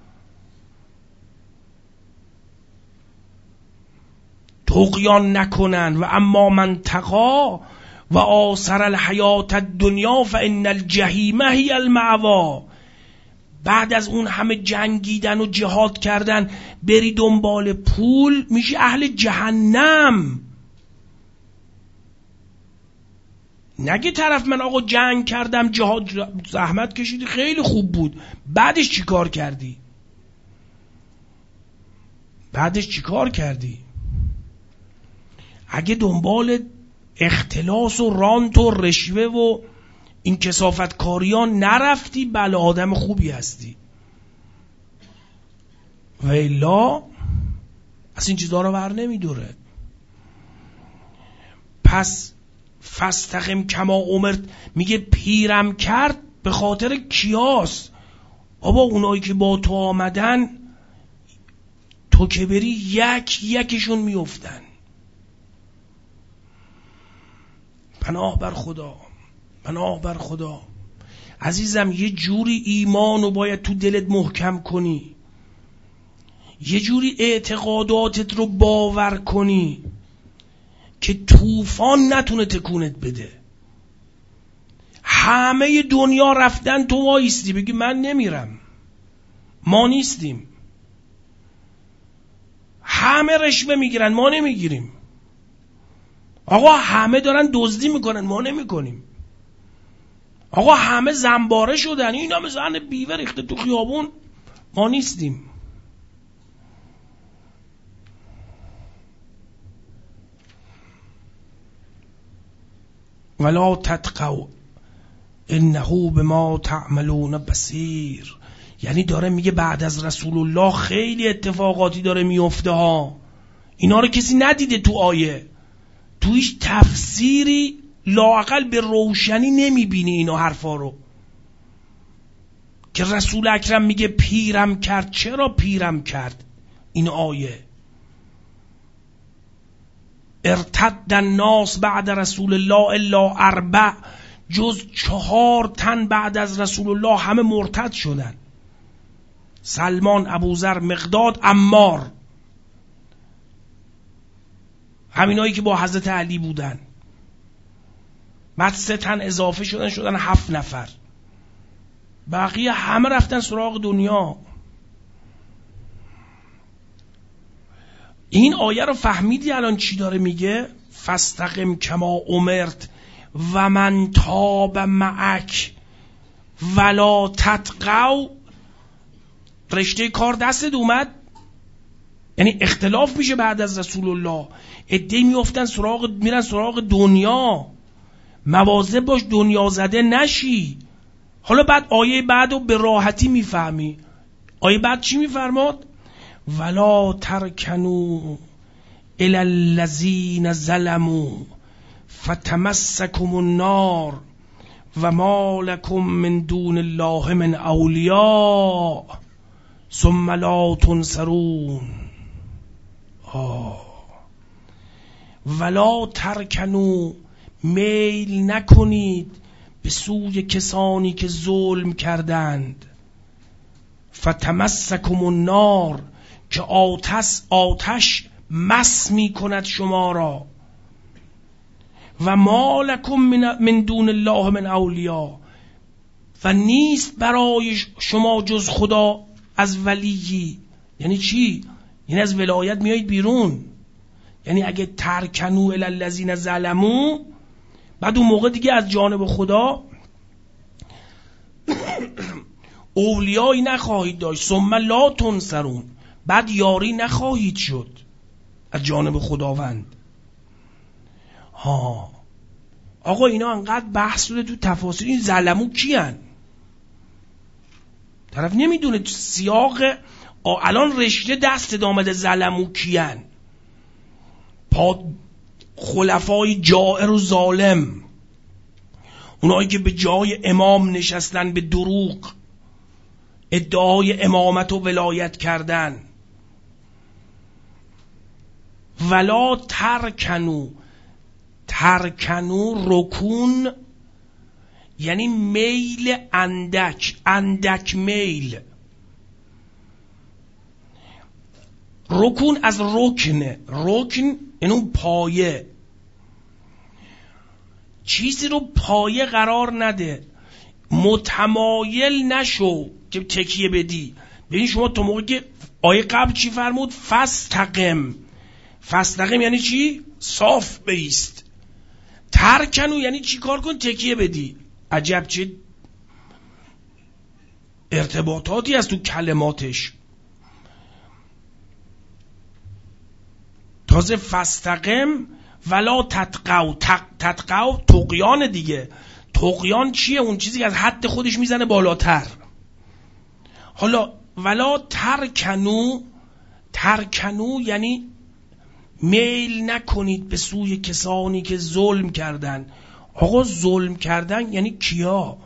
طغیان نکنن. و اما من تقی و آثر الحیات الدنیا فان الجحیم هی المأوی. بعد از اون همه جنگیدن و جهاد کردن بری دنبال پول، میشی اهل جهنم. نگه طرف من آقا جنگ کردم، جهاد زحمت کشیدی، خیلی خوب بود، بعدش چی کار کردی؟ بعدش چی کار کردی؟ اگه دنبال اختلاس و رانت و رشوه و این کثافت کاریان نرفتی، بله آدم خوبی هستی، و الا از این چیزها رو بر نمیداره. پس فاستقم کما امرت میگه پیرم کرد به خاطر کیاس؟ بابا اونایی که با تو آمدن، تو که بری یک یکشون میافتن. پناه بر خدا، پناه بر خدا. عزیزم یه جوری ایمانو باید تو دلت محکم کنی، یه جوری اعتقاداتت رو باور کنی که طوفان نتونه تکونت بده. همه دنیا رفتن، تو وایستی بگی من نمیرم، ما نیستیم. همه رشوه میگیرن، ما نمیگیریم. آقا همه دارن دزدی میکنن، ما نمیکنیم. آقا همه زنباره شدن، این همه زن بیوه ریخته تو خیابون، ما نیستیم. ولا تتقوا انه بما تعملون بصیر. یعنی داره میگه بعد از رسول الله خیلی اتفاقاتی داره میفته ها، اینا رو کسی ندیده تو آیه، تو هیچ تفسیری لااقل به روشنی نمیبینی اینا حرفا رو که رسول اکرم میگه پیرم کرد. چرا پیرم کرد؟ این آیه ارتد الناس بعد رسول الله الا اربع، جز چهار تن بعد از رسول الله همه مرتد شدن: سلمان، ابوذر، مقداد، عمار. همینایی که با حضرت علی بودن. بعد سه تن اضافه شدن، شدن هفت نفر. بقیه همه رفتن سراغ دنیا. این آیه رو فهمیدی الان چی داره میگه؟ فاستقم کما امرت و من تاب معک ولا تطغوا. رشته کار دستت اومد، یعنی اختلاف میشه بعد از رسول الله. عده‌ای میافتن سراغ، میرن سراغ دنیا. مواظب باش دنیا زده نشی. حالا بعد آیه بعدو به راحتی میفهمی. آیه بعد چی میفرماد؟ ولا ترکنوا الی الذین ظلموا فتمسکم النار و ما لکم من دون الله من اولیاء ثم لا تنصرون. آه. ولا ترکنوا، میل نکنید به سوی کسانی که ظلم کردند. فتمسکم النار، که آتش آتش مس می کند شما را. و ما لکم من دون الله من اولیاء، و نیست برای شما جز خدا از ولیی. یعنی چی؟ یعنی از ولایت میایید بیرون. یعنی اگه ترکنو الی الذین ظلموا، بعد اون موقع دیگه از جانب خدا اولیایی نخواهید داشت. ثم لا تنصرون، بعد یاری نخواهید شد از جانب خداوند. ها آقا اینا انقدر بحث شده تو تفاسیر. این ظلمو کیان؟ طرف نمیدونه سیاق. الان رشته دست آمده ظلمو کیان؟ پا خلفای جائر و ظالم، اونایی که به جای امام نشستن به دروغ، ادعای امامت و ولایت کردن. ولا ترکنو، ترکنو رکون یعنی میل اندک، اندک میل. رکون از رکنه، رکن اینو پایه. چیزی رو پایه قرار نده، متمایل نشو که تکیه بدی. ببین شما تو موقع که آیه قبل چی فرمود؟ فاستقم. فاستقم یعنی چی؟ صاف بیست. ترکنو یعنی چی کار کن؟ تکیه بدی. عجب چه ارتباطاتی از تو کلماتش. تازه فاستقم ولا تطغوا. تطغوا طغیان دیگه. طغیان چیه؟ اون چیزی که از حد خودش میزنه بالاتر. حالا ولا ترکنو، ترکنو یعنی میل نکنید به سوی کسانی که ظلم کردن. آقا ظلم کردن یعنی کیا؟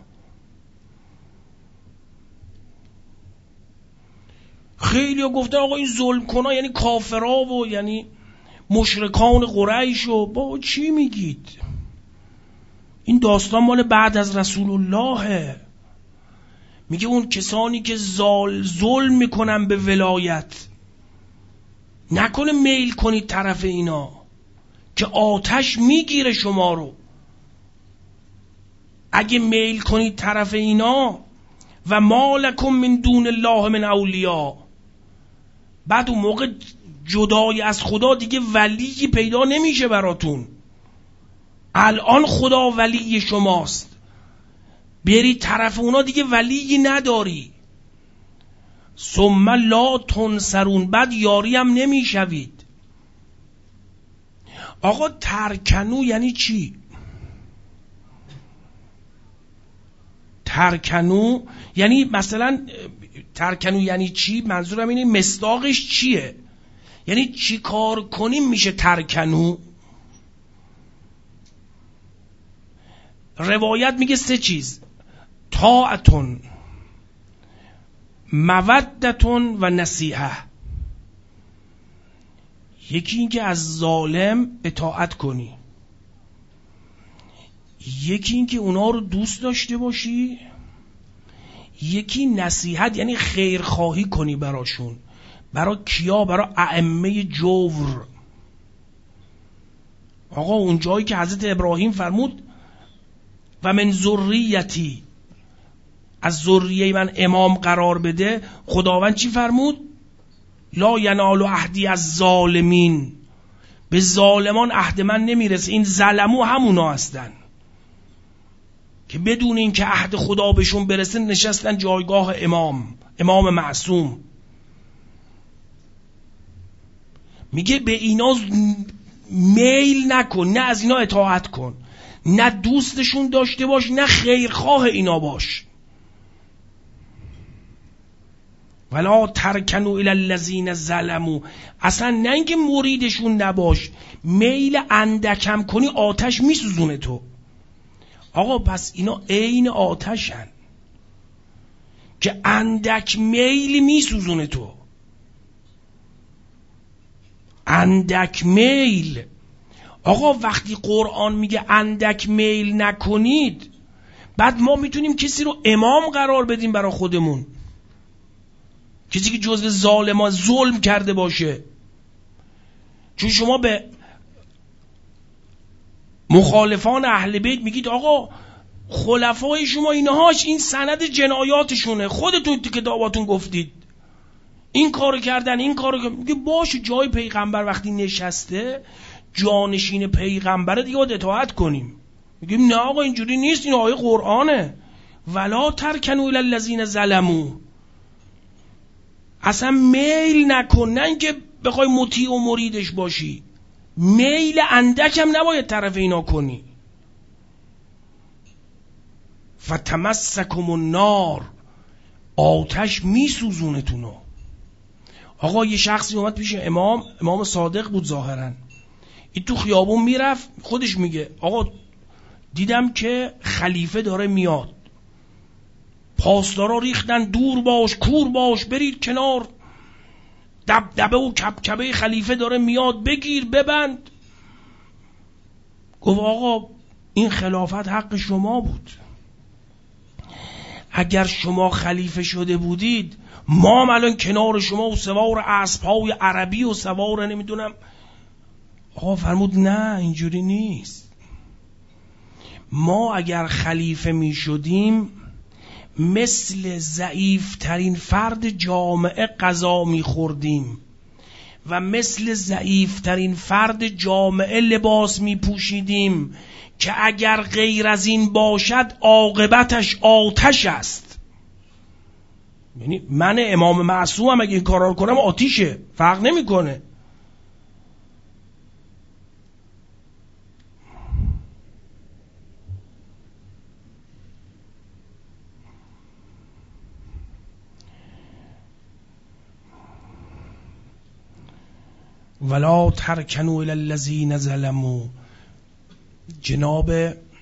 خیلی ها گفته آقا این ظلم کنا یعنی کافرا و یعنی مشرکان قریش. و با چی میگید؟ این داستان مال بعد از رسول الله. میگه اون کسانی که زال ظلم میکنن به ولایت، نکنه میل کنید طرف اینا که آتش میگیره شما رو. اگه میل کنید طرف اینا و ما لکم من دون الله من اولیاء، بعد اون موقع جدای از خدا دیگه ولی پیدا نمیشه براتون. الان خدا ولی شماست، بری طرف اونا دیگه ولی نداری. ثم لا تنصرون، بعد یاری هم نمیشوید. آقا ترکنو یعنی چی؟ ترکنو یعنی مثلا ترکنو یعنی چی؟ منظورم اینه مصداقش چیه؟ یعنی چی کار کنیم میشه ترکنو؟ روایت میگه سه چیز: طاعتون، مودتون و نصیحه. یکی این که از ظالم اطاعت کنی، یکی این که اونا رو دوست داشته باشی، یکی نصیحت یعنی خیرخواهی کنی براشون. برا کیا؟ برا ائمه جور. آقا اون جایی که حضرت ابراهیم فرمود و من ذریتی، از ذریه من امام قرار بده، خداوند چی فرمود؟ لا ینال عهدی از ظالمین، به ظالمان عهد من نمیرسه. این ظلمو همونا هستن که بدون این که عهد خدا بهشون برسه نشستن جایگاه امام، امام معصوم. میگه به اینا میل نکن، نه از اینا اطاعت کن، نه دوستشون داشته باش، نه خیرخواه اینا باش. ولا ترکنوا الی الذین ظلموا، اصلا نه اینکه مریدشون نباش، میل اندکم کنی آتش میسوزونه تو. آقا پس اینا عین آتشن که اندک میل میسوزونه تو. اندک میل. آقا وقتی قرآن میگه اندک میل نکنید، بعد ما میتونیم کسی رو امام قرار بدیم برای خودمون، کسی که جزو ظالما ظلم کرده باشه. چون شما به مخالفان اهل بیت میگید آقا خلفای شما اینهاش این سند جنایاتشونه، خودتون تو کتاباتون گفتید این کارو کردن، این کارو کردن. میگه باشه، جای پیغمبر وقتی نشسته، جانشین پیغمبره دیگه باید اطاعت کنیم. میگیم نه آقا اینجوری نیست، این آیه قرآنه. ولا ترکنوا الی الذین ظلموا، اصلا میل نکن، نه اینکه بخوای مطیع و مریدش باشی، میل اندکم نباید طرف اینا کنی. فتمسکم النار، آتش میسوزونتونو. آقا یه شخصی اومد پیش امام، امام صادق بود ظاهرا، این تو خیابون میرفت، خودش میگه آقا دیدم که خلیفه داره میاد، پاسدارا ریختن دور باش، کور باش، برید کنار، دبدبه و کبکبه خلیفه داره میاد، بگیر ببند. گفت آقا این خلافت حق شما بود، اگر شما خلیفه شده بودید ما هم الان کنار شما و سوار اسب‌های عربی و سوار نمیدونم. آقا فرمود نه اینجوری نیست، ما اگر خلیفه می شدیم مثل ضعیف ترین فرد جامعه غذا می خوردیم و مثل ضعیف ترین فرد جامعه لباس می پوشیدیم که اگر غیر از این باشد عاقبتش آتش است. یعنی من امام معصومم اگه این کارا رو کنم آتیشه، فرق نمی کنه. ولا ترکنوا الی الذین ظلموا. جناب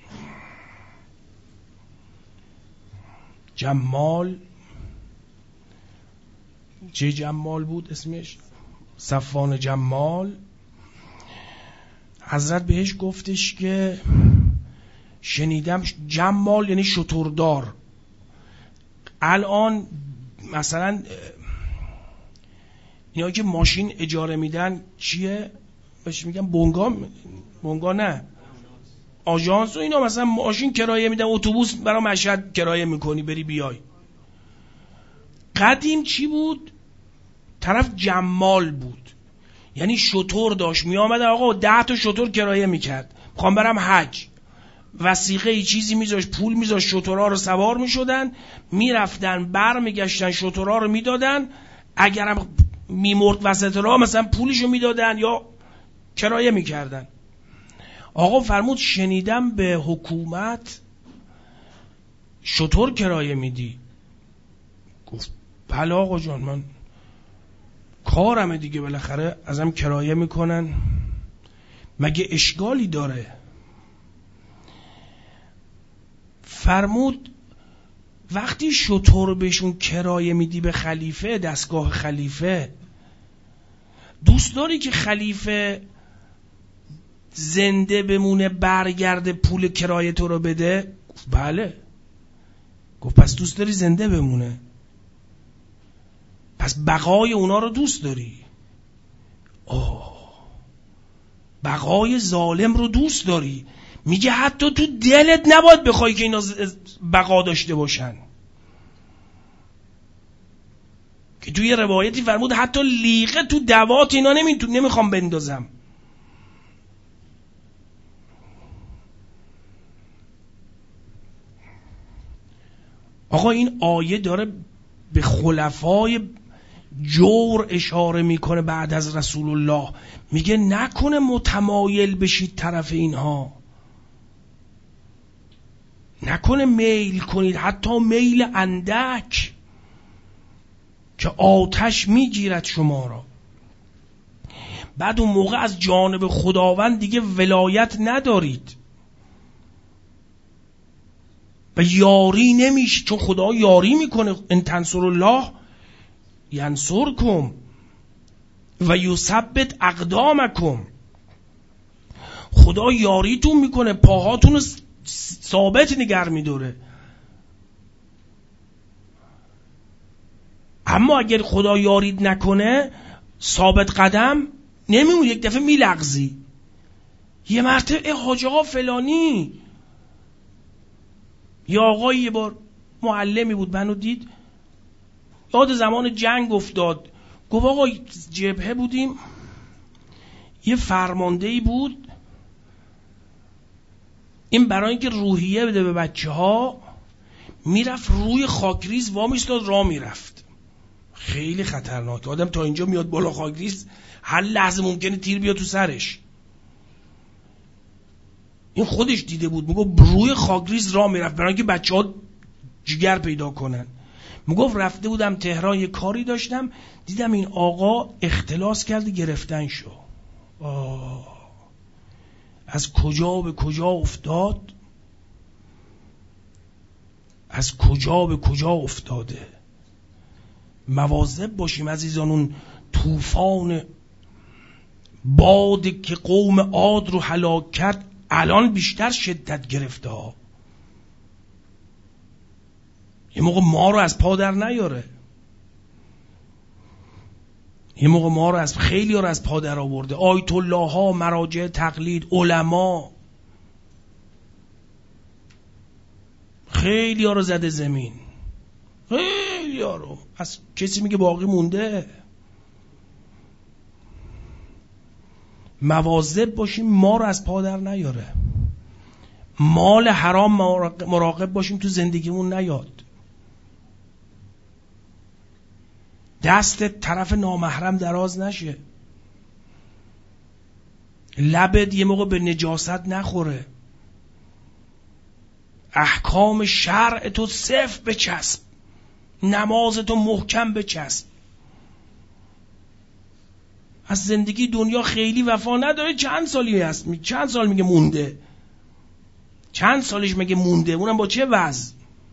جمال، چه جمال بود اسمش؟ صفوان جمال، حضرت بهش گفتش که شنیدم جمال یعنی شتردار. الان مثلا اینا که ماشین اجاره میدن چیه؟ بهش میگن بونگا، بونگا نه آژانس و اینا، مثلا ماشین کرایه میدن، اتوبوس برای مشهد کرایه میکنی بری بیای. قدیم چی بود؟ طرف جمال بود، یعنی شتر داشت، میامد آقا ده تا شتر کرایه میکرد، میخوام برم حج، وثیقه ای چیزی میذاش، پول میذاش، شترها رو سوار میشدن، میرفتن بر میگشتن، شترها رو میدادن، اگرم میمرد وسط راه مثلا پولشو میدادن یا کرایه میکردن. آقا فرمود شنیدم به حکومت شتر کرایه میدی. گفت بله آقا جان، من کارمه دیگه، بالاخره ازم کرایه میکنن، مگه اشکالی داره؟ فرمود وقتی شتر بهشون کرایه میدی به خلیفه، دستگاه خلیفه، دوست داری که خلیفه زنده بمونه برگرده پول کرایه تو رو بده؟ گفت بله. گفت پس دوست داری زنده بمونه، پس بقای اونا رو دوست داری. آه، بقای ظالم رو دوست داری. میگه حتی تو دلت نباید بخوای که اینا بقا داشته باشن. که توی روایتی فرمود حتی لیقه تو دوات اینا نمیخوام بندازم. آقا این آیه داره به خلفای جور اشاره میکنه بعد از رسول الله، میگه نکنه متمایل بشید طرف اینها، نکنه میل کنید، حتی میل اندک که آتش میگیرد شما را. بعد اون موقع از جانب خداوند دیگه ولایت ندارید و یاری نمیشه، چون خدا یاری میکنه. ان تنصر الله ینصرکم و یثبت اقدامکم. خدا یاریتون میکنه، پاهاتون رو ثابت نگر میداره. اما اگر خدا یارید نکنه، ثابت قدم نمیمون، یک دفعه میلغزی. یه مرتبه حاج آقا فلانی، یا آقایی یه بار معلمی بود منو دید، یاد زمان جنگ افتاد، گفت آقا جبهه بودیم، یه فرماندهی بود، این برای اینکه روحیه بده به بچه ها میرفت روی خاکریز وامیستاد راه میرفت. خیلی خطرناک، آدم تا اینجا میاد بالا خاکریز، هر لحظه ممکنه تیر بیاد تو سرش. این خودش دیده بود، میگفت روی خاکریز راه میرفت برای اینکه بچه ها جگر پیدا کنن. میگفت رفته بودم تهران، یه کاری داشتم، دیدم این آقا اختلاس کرده، گرفتن شو. آه. از کجا به کجا افتاد، از کجا به کجا افتاده. مواظب باشیم عزیزان، اون طوفان باد که قوم عاد رو هلاک کرد الان بیشتر شدت گرفته ها. یه موقع ما رو از پا در نیاره، یه موقع ما رو از خیلی ها رو از پا در آورده. آیت الله ها، مراجع تقلید، علما، خیلی ها رو زده زمین، خیلی ها رو. از کسی میگه باقی مونده. مواظب باشیم ما رو از پا در نیاره. مال حرام مراقب باشیم تو زندگیمون نیاد. دست طرف نامحرم دراز نشه. لبت یه موقع به نجاست نخوره. احکام شرع تو صفر بچسب، نماز تو محکم بچسب. از زندگی دنیا خیلی وفا نداره. چند سالی هست؟ چند سال میگه مونده؟ چند سالش میگه مونده؟ اونم با چه وضع؟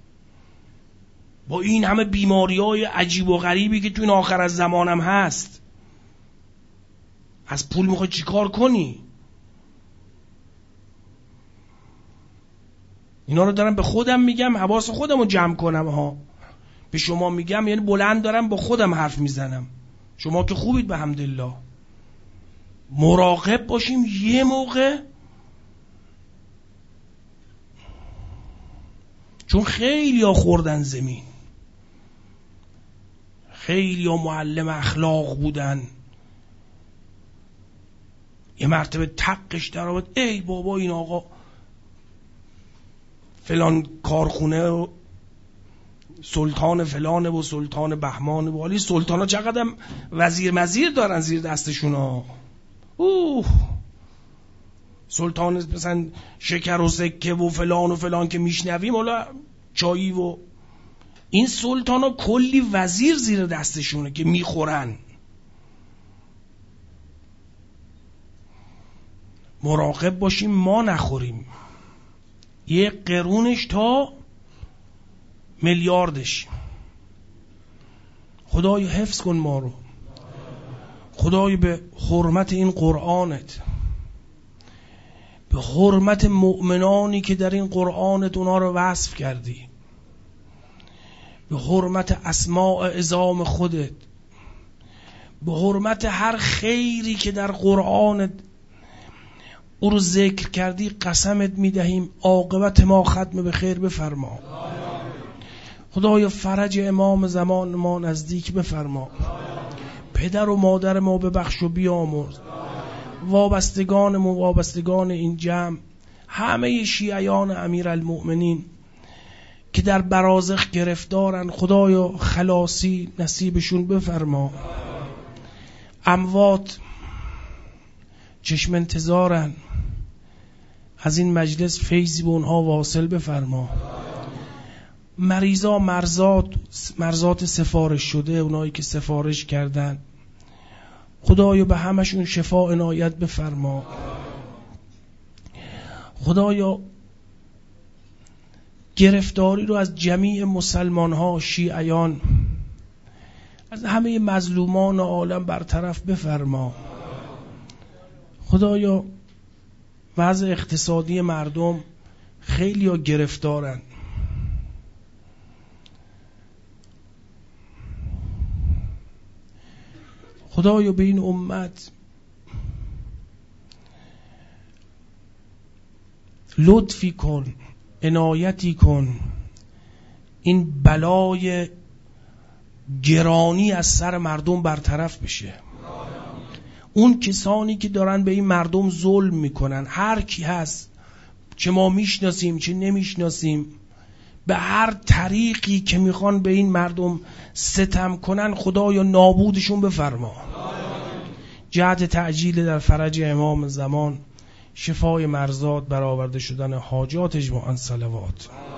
با این همه بیماری‌های عجیب و غریبی که تو این آخر از زمانم هست. از پول میخوای چیکار کنی؟ اینا رو دارم به خودم میگم، حواس خودم رو جمع کنم ها. به شما میگم یعنی بلند دارم با خودم حرف میزنم. شما که خوبید به حمدالله. مراقب باشیم. یه موقع چون خیلی ها خوردن زمین، خیلی ها معلم اخلاق بودن، یه مرتبه تقش در آمد ای بابا این آقا فلان کارخونه سلطان فلانه و سلطان بهمانه و حالی سلطان ها چقدر وزیر مزیر دارن زیر دستشون ها. اوه سلطان مثلا شکر و سکه و فلان و فلان که میشنویم، حالا چایی و این سلطان ها کلی وزیر زیر دستشونه که میخورن. مراقب باشیم ما نخوریم. یه قرونش تا میلیاردش. خدای حفظ کن ما رو. خدای به حرمت این قرآنت، به حرمت مؤمنانی که در این قرآنت اونا رو وصف کردی، به حرمت اسماء عظام خودت، به حرمت هر خیری که در قرآنت او رو ذکر کردی، قسمت میدهیم عاقبت ما ختم به خیر بفرما. خدایا فرج امام زمان ما نزدیک بفرما. پدر و مادر ما ببخش و بیامرز. وابستگان و وابستگان این جمع، همه شیعیان امیرالمؤمنین که در برازخ گرفتارن، خدایا خلاصی نصیبشون بفرما. اموات چشم انتظارن، از این مجلس فیضی به اونها واصل بفرما. مریضا مرزات مرزات سفارش شده، اونایی که سفارش کردن، خدایا به همشون شفا عنایت بفرما. خدایا گرفتاری رو از جمیع مسلمان ها، شیعیان، از همه مظلومان عالم برطرف بفرما. خدایا وضع اقتصادی مردم خیلی ها گرفتارن، خدایا به این امت لطفی کن، عنایتی کن، این بلای گرانی از سر مردم برطرف بشه. اون کسانی که دارن به این مردم ظلم میکنن، هر کی هست، چه ما میشناسیم چه نمیشناسیم، به هر طریقی که میخوان به این مردم ستم کنن، خدایا نابودشون بفرما. جهت تعجیل در فرج امام زمان، شفای مرزات، برآورده شدن حاجات اجماعاً صلوات.